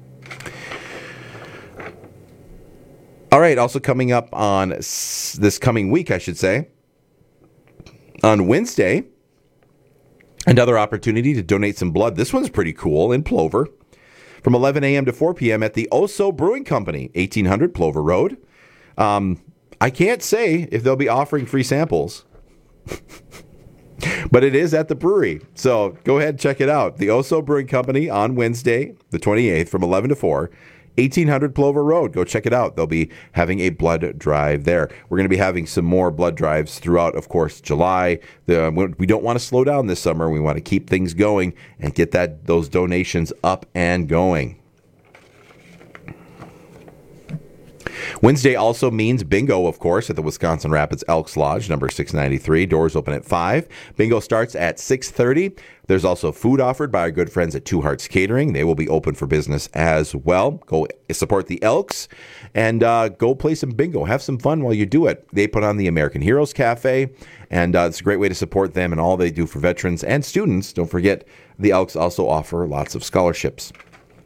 All right, also coming up on s- this coming week, I should say, on Wednesday, another opportunity to donate some blood. This one's pretty cool in Plover, from eleven a.m. to four p.m. at the Oso Brewing Company, eighteen hundred Plover Road. Um, I can't say if they'll be offering free samples, but it is at the brewery. So go ahead and check it out. The Oso Brewing Company on Wednesday, the twenty-eighth, from eleven to four. eighteen hundred Plover Road. Go check it out. They'll be having a blood drive there. We're going to be having some more blood drives throughout, of course, July. The, we don't want to slow down this summer. We want to keep things going and get that those donations up and going. Wednesday also means bingo, of course, at the Wisconsin Rapids Elks Lodge, number six ninety-three. Doors open at five. Bingo starts at six thirty. There's also food offered by our good friends at Two Hearts Catering. They will be open for business as well. Go support the Elks and uh, go play some bingo. Have some fun while you do it. They put on the American Heroes Cafe, and uh, it's a great way to support them and all they do for veterans and students. Don't forget, the Elks also offer lots of scholarships.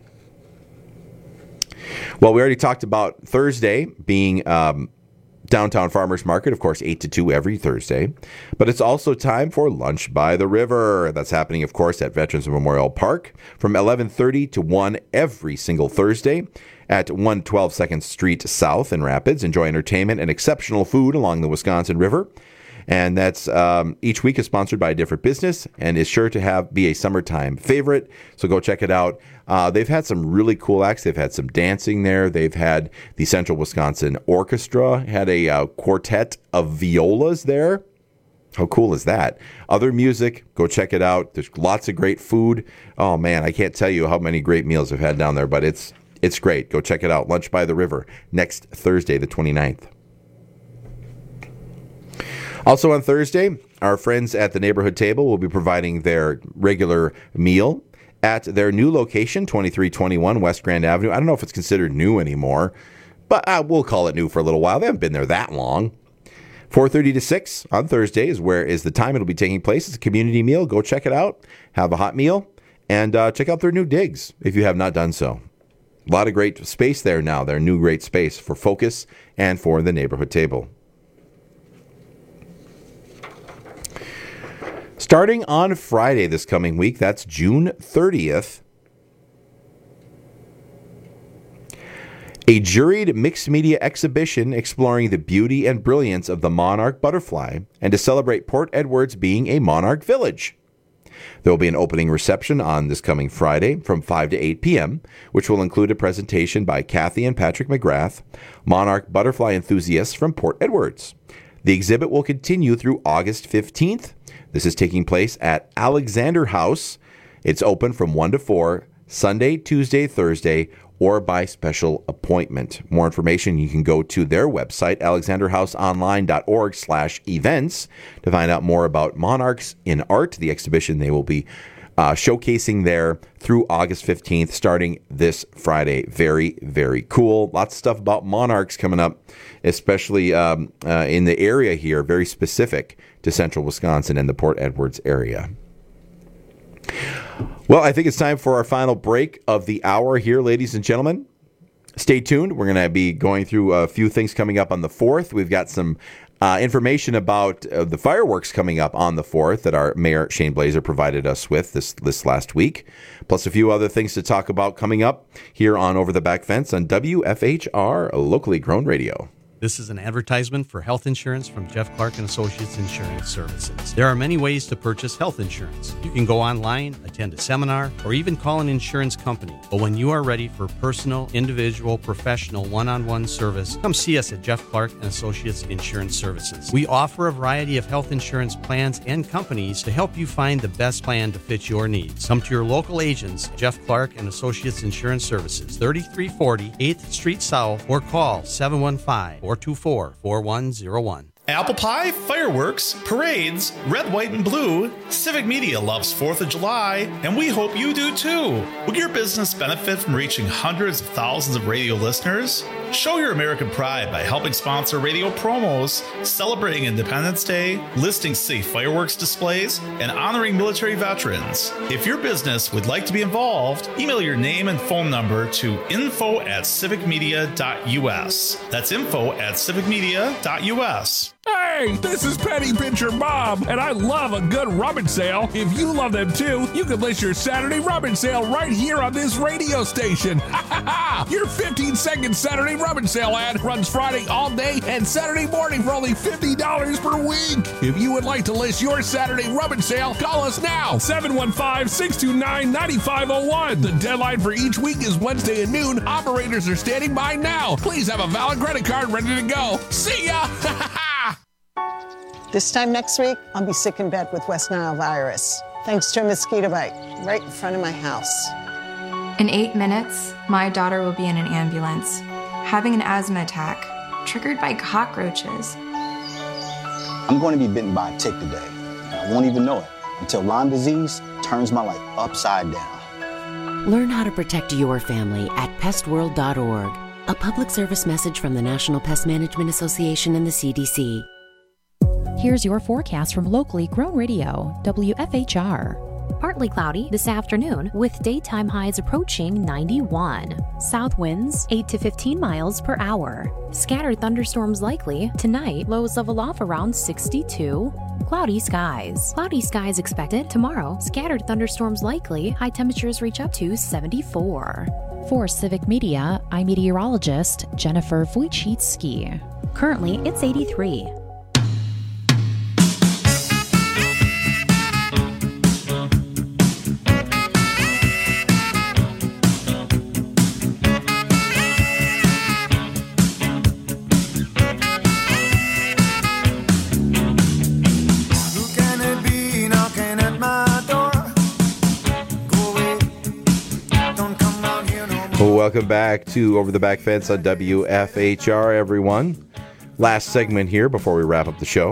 Well, we already talked about Thursday being um, Downtown Farmers Market, of course, eight to two every Thursday. But it's also time for Lunch by the River. That's happening, of course, at Veterans Memorial Park from eleven thirty to one every single Thursday at one twelve second Street South in Rapids. Enjoy entertainment and exceptional food along the Wisconsin River. And that's um, each week is sponsored by a different business and is sure to have be a summertime favorite. So go check it out. Uh, they've had some really cool acts. They've had some dancing there. They've had the Central Wisconsin Orchestra, had a uh, quartet of violas there. How cool is that? Other music, go check it out. There's lots of great food. Oh, man, I can't tell you how many great meals I've had down there, but it's it's great. Go check it out. Lunch by the River, next Thursday, the twenty-ninth. Also on Thursday, our friends at the Neighborhood Table will be providing their regular meal at their new location, twenty-three twenty-one West Grand Avenue. I don't know if it's considered new anymore, but uh, we'll call it new for a little while. They haven't been there that long. four thirty to six on Thursday is where is the time it'll be taking place. It's a community meal. Go check it out. Have a hot meal and uh, check out their new digs if you have not done so. A lot of great space there now. Their new great space for Focus and for the Neighborhood Table. Starting on Friday this coming week, that's June thirtieth, a juried mixed media exhibition exploring the beauty and brilliance of the monarch butterfly and to celebrate Port Edwards being a monarch village. There will be an opening reception on this coming Friday from five to eight p.m., which will include a presentation by Kathy and Patrick McGrath, monarch butterfly enthusiasts from Port Edwards. The exhibit will continue through August fifteenth. This is taking place at Alexander House. It's open from one to four, Sunday, Tuesday, Thursday, or by special appointment. More information, you can go to their website, alexander house online dot org slash events, to find out more about Monarchs in Art, the exhibition they will be uh, showcasing there through August fifteenth, starting this Friday. Very, very cool. Lots of stuff about monarchs coming up, especially um, uh, in the area here, very specific to central Wisconsin and the Port Edwards area. Well, I think it's time for our final break of the hour here, ladies and gentlemen. Stay tuned. We're going to be going through a few things coming up on the fourth. We've got some uh, information about uh, the fireworks coming up on the fourth that our Mayor Shane Blazer provided us with this, this last week, plus a few other things to talk about coming up here on Over the Back Fence on W F H R, locally grown radio. This is an advertisement for health insurance from Jeff Clark and Associates Insurance Services. There are many ways to purchase health insurance. You can go online, attend a seminar, or even call an insurance company. But when you are ready for personal, individual, professional, one-on-one service, come see us at Jeff Clark and Associates Insurance Services. We offer a variety of health insurance plans and companies to help you find the best plan to fit your needs. Come to your local agents, Jeff Clark and Associates Insurance Services, thirty-three forty eighth Street South, or call seven one five, four two four, four one zero one. Apple pie, fireworks, parades, red, white, and blue. Civic Media loves fourth of July, and we hope you do too. Will your business benefit from reaching hundreds of thousands of radio listeners? Show your American pride by helping sponsor radio promos, celebrating Independence Day, listing safe fireworks displays, and honoring military veterans. If your business would like to be involved, email your name and phone number to info at civic media dot u s. That's info at civic media dot u s. Hey, this is Penny Pincher Bob, and I love a good rummage sale. If you love them too, you can list your Saturday rummage sale right here on this radio station. Ha ha ha! Your fifteen second Saturday rummage sale ad runs Friday all day and Saturday morning for only fifty dollars per week. If you would like to list your Saturday rummage sale, call us now, seven one five, six two nine, nine five zero one. The deadline for each week is Wednesday at noon. Operators are standing by now. Please have a valid credit card ready to go. See ya! Ha ha ha! This time next week, I'll be sick in bed with West Nile virus, thanks to a mosquito bite right in front of my house. In eight minutes, my daughter will be in an ambulance, having an asthma attack, triggered by cockroaches. I'm going to be bitten by a tick today, and I won't even know it until Lyme disease turns my life upside down. Learn how to protect your family at pest world dot org. A public service message from the National Pest Management Association and the C D C. Here's your forecast from locally grown radio, W F H R. Partly cloudy this afternoon with daytime highs approaching ninety-one. South winds eight to fifteen miles per hour. Scattered thunderstorms likely. Tonight, lows level off around sixty-two. Cloudy skies. Cloudy skies expected tomorrow. Scattered thunderstorms likely. High temperatures reach up to seventy-four. For Civic Media, I'm meteorologist Jennifer Wojcicki. Currently, it's eighty-three. Welcome back to Over the Back Fence on W F H R, everyone. Last segment here before we wrap up the show.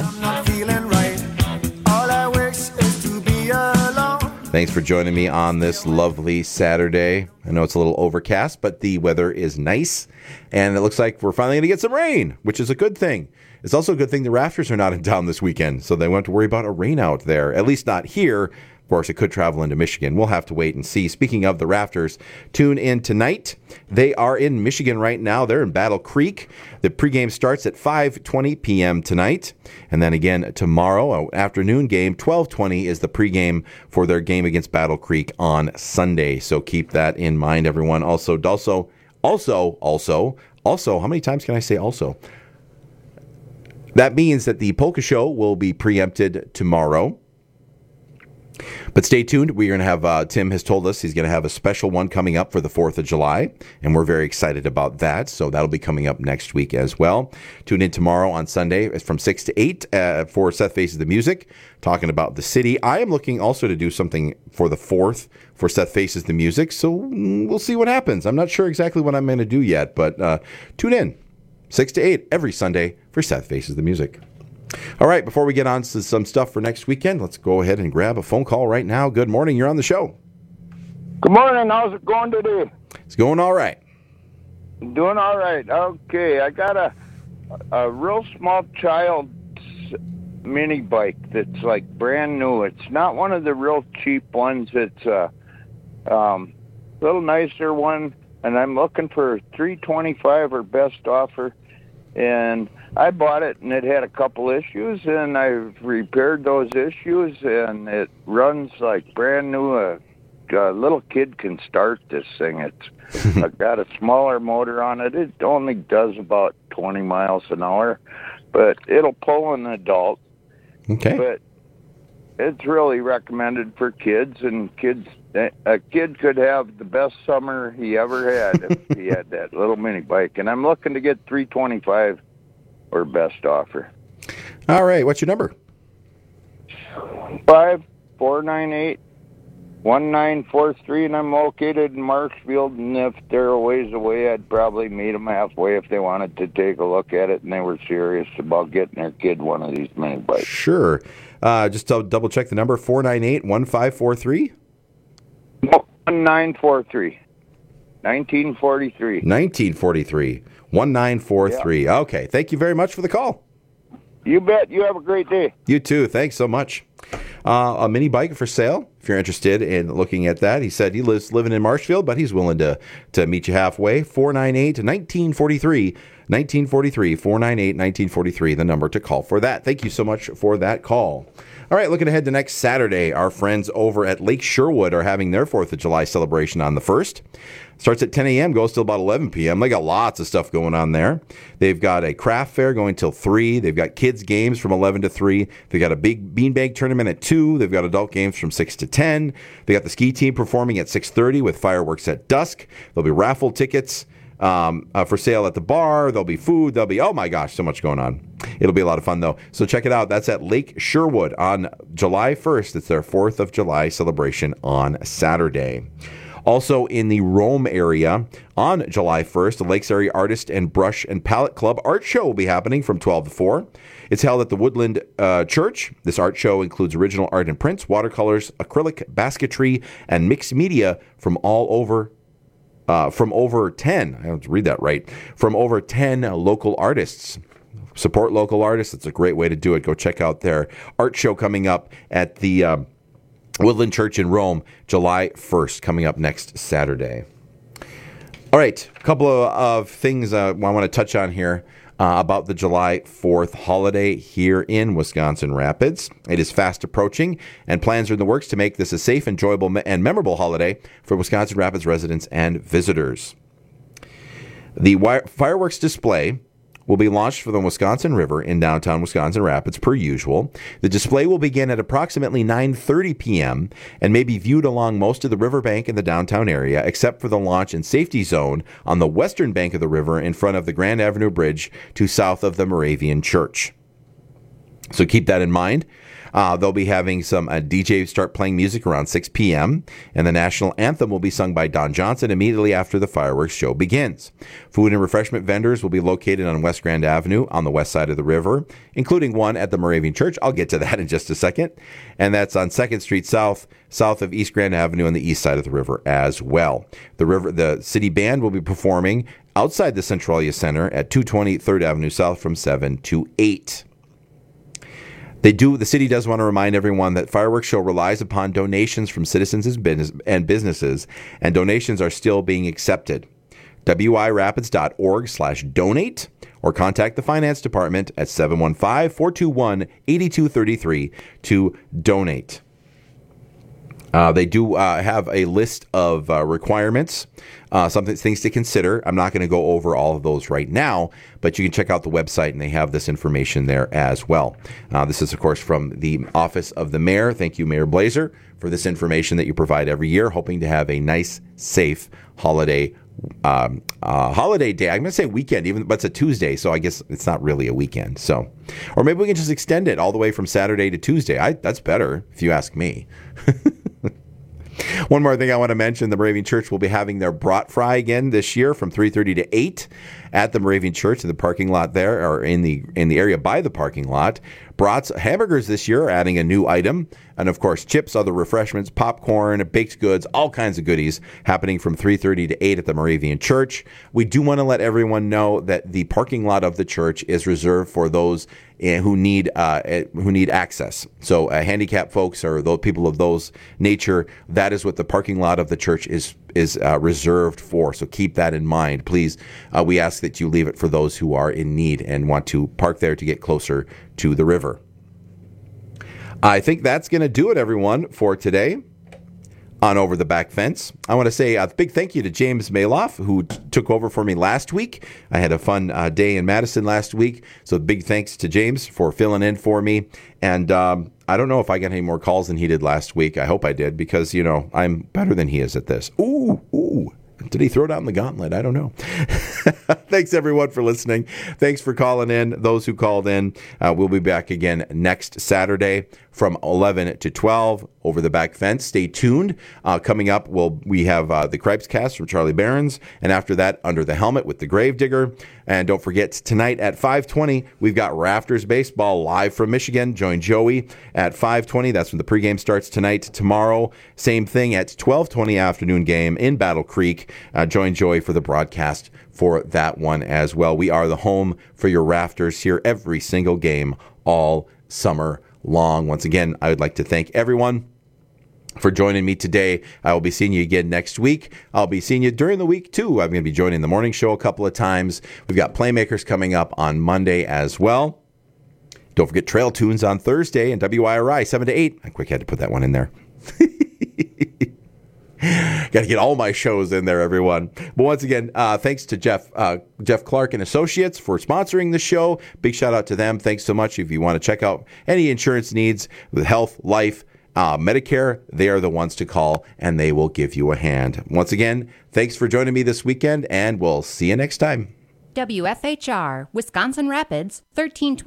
Thanks for joining me on this lovely Saturday. I know it's a little overcast, but the weather is nice, and it looks like we're finally going to get some rain, which is a good thing. It's also a good thing the Rafters are not in town this weekend, so they won't have to worry about a rain out there, at least not here. Of course, it could travel into Michigan. We'll have to wait and see. Speaking of the Rafters, tune in tonight. They are in Michigan right now. They're in Battle Creek. The pregame starts at five twenty p.m. tonight. And then again tomorrow, an afternoon game, twelve twenty is the pregame for their game against Battle Creek on Sunday. So keep that in mind, everyone. Also, also, also, also, also, how many times can I say also? That means that the Polka Show will be preempted tomorrow. But stay tuned. We're going to have, uh, Tim has told us he's going to have a special one coming up for the fourth of July, and we're very excited about that. So that'll be coming up next week as well. Tune in tomorrow on Sunday from six to eight uh, for Seth Faces the Music, talking about the city. I am looking also to do something for the fourth for Seth Faces the Music, so we'll see what happens. I'm not sure exactly what I'm going to do yet, but uh, tune in six to eight every Sunday for Seth Faces the Music. All right, before we get on to some stuff for next weekend, let's go ahead and grab a phone call right now. Good morning. You're on the show. Good morning. How's it going today? It's going all right. Doing all right. Okay, I got a a real small child's mini bike that's like brand new. It's not one of the real cheap ones. It's a um, little nicer one, and I'm looking for three twenty-five or best offer. And I bought it, and it had a couple issues, and I've repaired those issues, and it runs like brand new. A, a little kid can start this thing. It's I've got a smaller motor on it. It only does about twenty miles an hour, but it'll pull an adult. Okay. But it's really recommended for kids, and kids. A kid could have the best summer he ever had if he had that little mini bike. And I'm looking to get three twenty-five or best offer. All right. What's your number? Five four nine eight one nine four three, and I'm located in Marshfield. And if they're a ways away, I'd probably meet them halfway if they wanted to take a look at it and they were serious about getting their kid one of these mini bikes. Sure. Uh, just to double check the number: four nine eight one five four three. one nine four three. nineteen forty-three. nineteen forty-three. one nine four three. Yeah. Okay. Thank you very much for the call. You bet. You have a great day. You too. Thanks so much. Uh, a mini bike for sale, if you're interested in looking at that. He said he lives living in Marshfield, but he's willing to, to meet you halfway. four nine eight, nineteen forty-three. nineteen forty-three. four nine eight, nineteen forty-three. The number to call for that. Thank you so much for that call. All right, looking ahead to next Saturday, our friends over at Lake Sherwood are having their fourth of July celebration on the first. Starts at ten a.m., goes till about eleven p.m. They got lots of stuff going on there. They've got a craft fair going till three. They've got kids' games from eleven to three. They've got a big beanbag tournament at two. They've got adult games from six to ten. They got the ski team performing at six thirty with fireworks at dusk. There'll be raffle tickets um, uh, for sale at the bar. There'll be food. There'll be, oh my gosh, so much going on. It'll be a lot of fun, though. So check it out. That's at Lake Sherwood on July first. It's their fourth of July celebration on Saturday. Also in the Rome area on July first, the Lakes Area Artist and Brush and Palette Club Art Show will be happening from twelve to four. It's held at the Woodland uh, Church. This art show includes original art and prints, watercolors, acrylic, basketry, and mixed media from all over, uh, from over ten, I have to read that right, from over ten local artists. Support local artists. It's a great way to do it. Go check out their art show coming up at the Uh, Woodland Church in Rome, July first, coming up next Saturday. All right, a couple of, of things uh, I want to touch on here uh, about the July fourth holiday here in Wisconsin Rapids. It is fast approaching, and plans are in the works to make this a safe, enjoyable, and memorable holiday for Wisconsin Rapids residents and visitors. The wire- fireworks display will be launched for the Wisconsin River in downtown Wisconsin Rapids per usual. The display will begin at approximately nine thirty p.m. and may be viewed along most of the riverbank in the downtown area, except for the launch and safety zone on the western bank of the river in front of the Grand Avenue Bridge to south of the Moravian Church. So keep that in mind. Uh, they'll be having some uh, D Js start playing music around six p.m., and the national anthem will be sung by Don Johnson immediately after the fireworks show begins. Food and refreshment vendors will be located on West Grand Avenue on the west side of the river, including one at the Moravian Church. I'll get to that in just a second. And that's on second Street South, south of East Grand Avenue on the east side of the river as well. The river, the city band will be performing outside the Centralia Center at two twenty third Avenue South from seven to eight. They do. The city does want to remind everyone that fireworks show relies upon donations from citizens and businesses, and donations are still being accepted. wirapids.org slash donate or contact the finance department at seven one five, four two one, eight two three three to donate. Uh, they do uh, have a list of uh, requirements, uh, some things to consider. I'm not going to go over all of those right now, but you can check out the website and they have this information there as well. Uh, this is, of course, from the Office of the Mayor. Thank you, Mayor Blazer, for this information that you provide every year, hoping to have a nice, safe holiday um, uh, holiday day. I'm going to say weekend, even but it's a Tuesday, so I guess it's not really a weekend. So, or maybe we can just extend it all the way from Saturday to Tuesday. I, that's better, if you ask me. One more thing I want to mention, the Moravian Church will be having their brat fry again this year from three thirty to eight at the Moravian Church in the parking lot there, or in the in the area by the parking lot. Brats hamburgers this year are adding a new item. And, of course, chips, other refreshments, popcorn, baked goods, all kinds of goodies happening from three thirty to eight at the Moravian Church. We do want to let everyone know that the parking lot of the church is reserved for those who need uh, who need access. So uh, handicapped folks or those people of those nature, that is what the parking lot of the church is is uh, reserved for. So keep that in mind. Please, uh, we ask that you leave it for those who are in need and want to park there to get closer to the river. I think that's going to do it, everyone, for today on Over the Back Fence. I want to say a big thank you to James Maloff, who t- took over for me last week. I had a fun uh, day in Madison last week, so big thanks to James for filling in for me. And um, I don't know if I got any more calls than he did last week. I hope I did, because, you know, I'm better than he is at this. Ooh, ooh. Did he throw down the gauntlet? I don't know. Thanks, everyone, for listening. Thanks for calling in. Those who called in, uh, we'll be back again next Saturday from eleven to twelve, Over the Back Fence. Stay tuned. Uh, coming up, we'll, we have uh, the Cripes Cast from Charlie Barons, and after that, Under the Helmet with the Gravedigger. And don't forget, tonight at five twenty, we've got Rafters Baseball live from Michigan. Join Joey at five twenty. That's when the pregame starts tonight. Tomorrow, same thing at twelve twenty afternoon game in Battle Creek. uh, join Joey for the broadcast for that one as well. We are the home for your Rafters here every single game all summer long. Once again, I would like to thank everyone for joining me today. I will be seeing you again next week. I'll be seeing you during the week, too. I'm going to be joining the morning show a couple of times. We've got Playmakers coming up on Monday as well. Don't forget Trail Tunes on Thursday and W I R I seven to eight. I quick had to put that one in there. Got to get all my shows in there, everyone. But once again, uh, thanks to Jeff uh, Jeff Clark and Associates for sponsoring the show. Big shout out to them. Thanks so much. If you want to check out any insurance needs with health, life, Uh, Medicare, they are the ones to call, and they will give you a hand. Once again, thanks for joining me this weekend, and we'll see you next time. W F H R, Wisconsin Rapids, thirteen twenty.